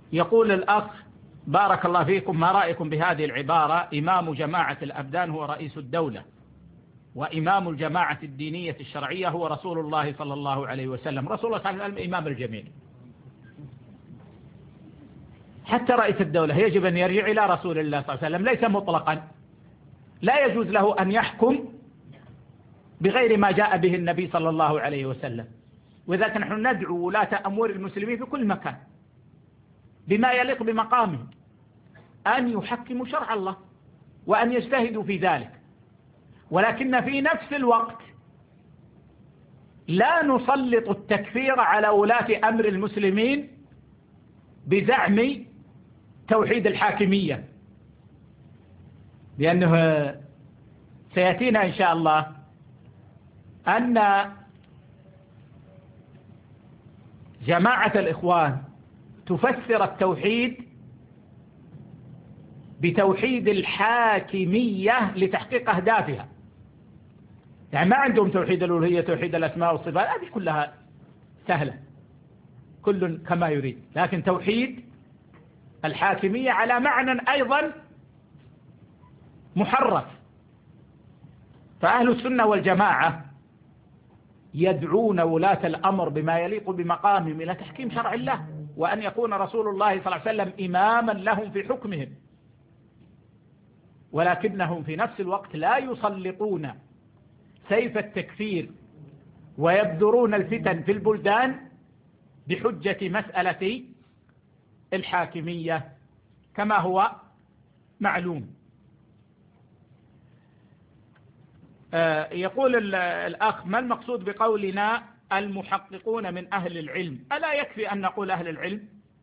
يقول الأخ بارك الله فيكم، ما رأيكم بهذه العبارة: إمام جماعة الأبدان هو رئيس الدولة، وإمام الجماعة الدينية الشرعية هو رسول الله صلى الله عليه وسلم. رسول الله صلى الله عليه وسلم إمام الجميع، حتى رئيس الدولة يجب أن يرجع إلى رسول الله صلى الله عليه وسلم، ليس مطلقا. لا يجوز له أن يحكم بغير ما جاء به النبي صلى الله عليه وسلم. وذلك نحن ندعو ولاة أمور المسلمين في كل مكان بما يليق بمقامهم أن يحكموا شرع الله وأن يجتهدوا في ذلك، ولكن في نفس الوقت لا نسلط التكفير على ولاة أمر المسلمين بزعم توحيد الحاكمية، لأنه سيأتينا إن شاء الله أن جماعة الإخوان تفسر التوحيد بتوحيد الحاكمية لتحقيق أهدافها. يعني ما عندهم توحيد الألوهية، توحيد الأسماء والصفات، هذه كلها سهلة، كل كما يريد. لكن توحيد الحاكمية على معنى أيضا محرف. فأهل السنة والجماعة يدعون ولاة الأمر بما يليق بمقامهم إلى تحكيم شرع الله، وأن يكون رسول الله صلى الله عليه وسلم إماما لهم في حكمهم، ولكنهم في نفس الوقت لا يسلطون سيف التكفير ويبذرون الفتن في البلدان بحجة مسألة الحاكمية كما هو معلوم. آه يقول الأخ: ما المقصود بقولنا المحققون من أهل العلم؟ ألا يكفي أن نقول أهل العلم؟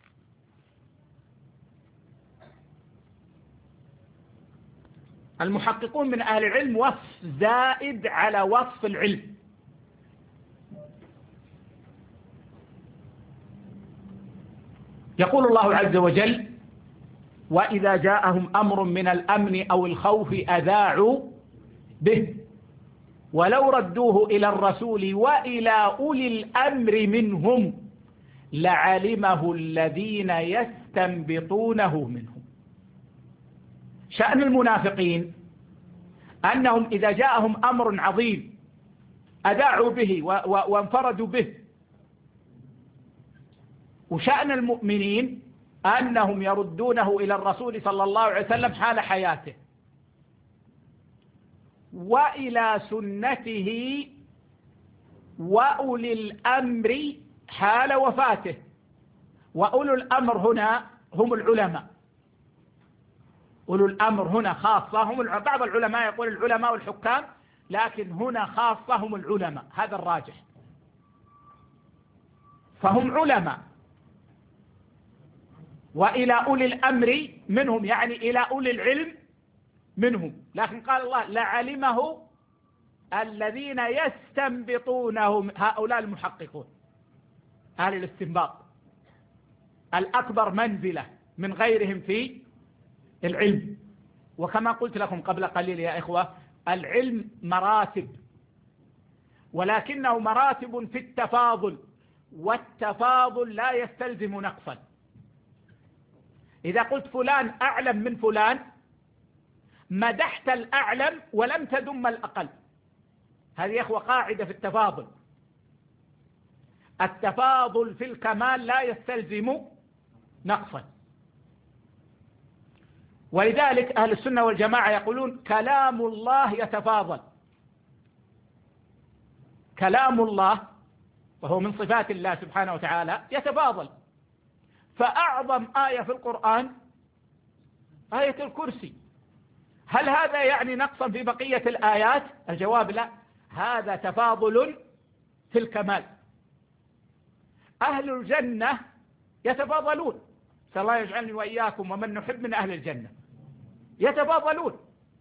المحققون من أهل العلم وصف زائد على وصف العلم. يقول الله عز وجل: وإذا جاءهم أمر من الأمن أو الخوف أذاعوا به ولو ردوه إلى الرسول وإلى أولي الأمر منهم لعلمه الذين يستنبطونه منهم. شأن المنافقين أنهم إذا جاءهم أمر عظيم أذاعوا به وانفردوا به، وشأن المؤمنين أنهم يردونه إلى الرسول صلى الله عليه وسلم حال حياته وإلى سنته وأولي الأمر حال وفاته. وأولو الأمر هنا هم العلماء، أولو الأمر هنا خاصة هم العلماء. بعض العلماء يقول العلماء والحكام، لكن هنا خاصة هم العلماء، هذا الراجح. فهم علماء وإلى أولي الأمر منهم، يعني إلى أولي العلم منهم. لكن قال الله لعلمه الذين يستنبطونهم، هؤلاء المحققون أهل الاستنباط الأكبر منزلة من غيرهم في العلم. وكما قلت لكم قبل قليل يا إخوة، العلم مراتب، ولكنه مراتب في التفاضل، والتفاضل لا يستلزم نقصا. إذا قلت فلان أعلم من فلان مدحت الأعلم ولم تذم الأقل. هذه يا إخوة قاعدة في التفاضل. التفاضل في الكمال لا يستلزم نقصا. ولذلك أهل السنة والجماعة يقولون كلام الله يتفاضل. كلام الله وهو من صفات الله سبحانه وتعالى يتفاضل. فأعظم آية في القرآن آية الكرسي. هل هذا يعني نقصا في بقية الآيات؟ الجواب لا، هذا تفاضل في الكمال. أهل الجنة يتفاضلون، نسأل الله يجعلني وإياكم ومن نحب من أهل الجنة، يتفاضلون.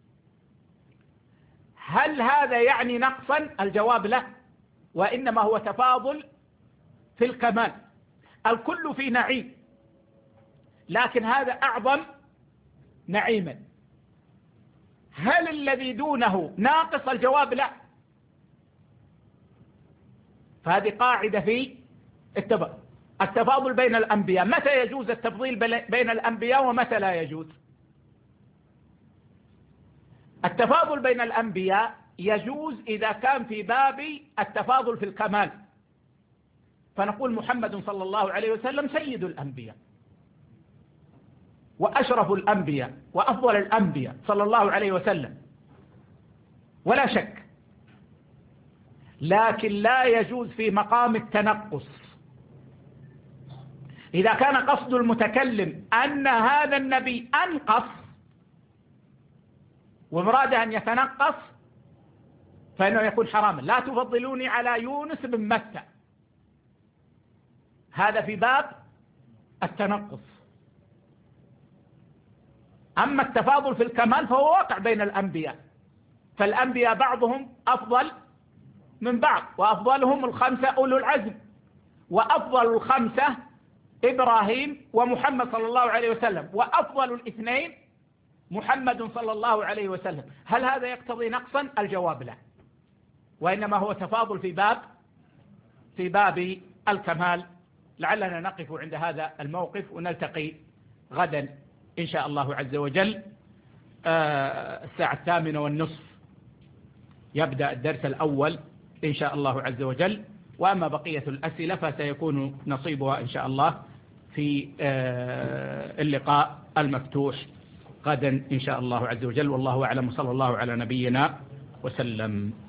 هل هذا يعني نقصا؟ الجواب لا، وإنما هو تفاضل في الكمال. الكل في نعيم، لكن هذا أعظم نعيما. هل الذي دونه ناقص؟ الجواب لا. فهذه قاعدة في التفاضل. التفاضل بين الأنبياء، متى يجوز التفضيل بين الأنبياء ومتى لا يجوز؟ التفاضل بين الأنبياء يجوز إذا كان في باب التفاضل في الكمال، فنقول محمد صلى الله عليه وسلم سيد الأنبياء وأشرف الأنبياء وأفضل الأنبياء صلى الله عليه وسلم ولا شك، لكن لا يجوز في مقام التنقص. إذا كان قصد المتكلم أن هذا النبي أنقص ومراده أن يتنقص فإنه يكون حراما. لا تفضلوني على يونس بن متى، هذا في باب التنقص. أما التفاضل في الكمال فهو واقع بين الأنبياء، فالأنبياء بعضهم أفضل من بعض، وأفضلهم الخمسة أولو العزم، وأفضل الخمسة إبراهيم ومحمد صلى الله عليه وسلم، وأفضل الاثنين محمد صلى الله عليه وسلم. هل هذا يقتضي نقصا؟ الجواب لا، وإنما هو تفاضل في باب في باب الكمال. لعلنا نقف عند هذا الموقف ونلتقي غدا إن شاء الله عز وجل الساعة الثامنة والنصف يبدأ الدرس الأول إن شاء الله عز وجل، وأما بقية الأسئلة فسيكون نصيبها إن شاء الله في اللقاء المفتوح غدا إن شاء الله عز وجل. والله أعلم، صلى الله على نبينا وسلم.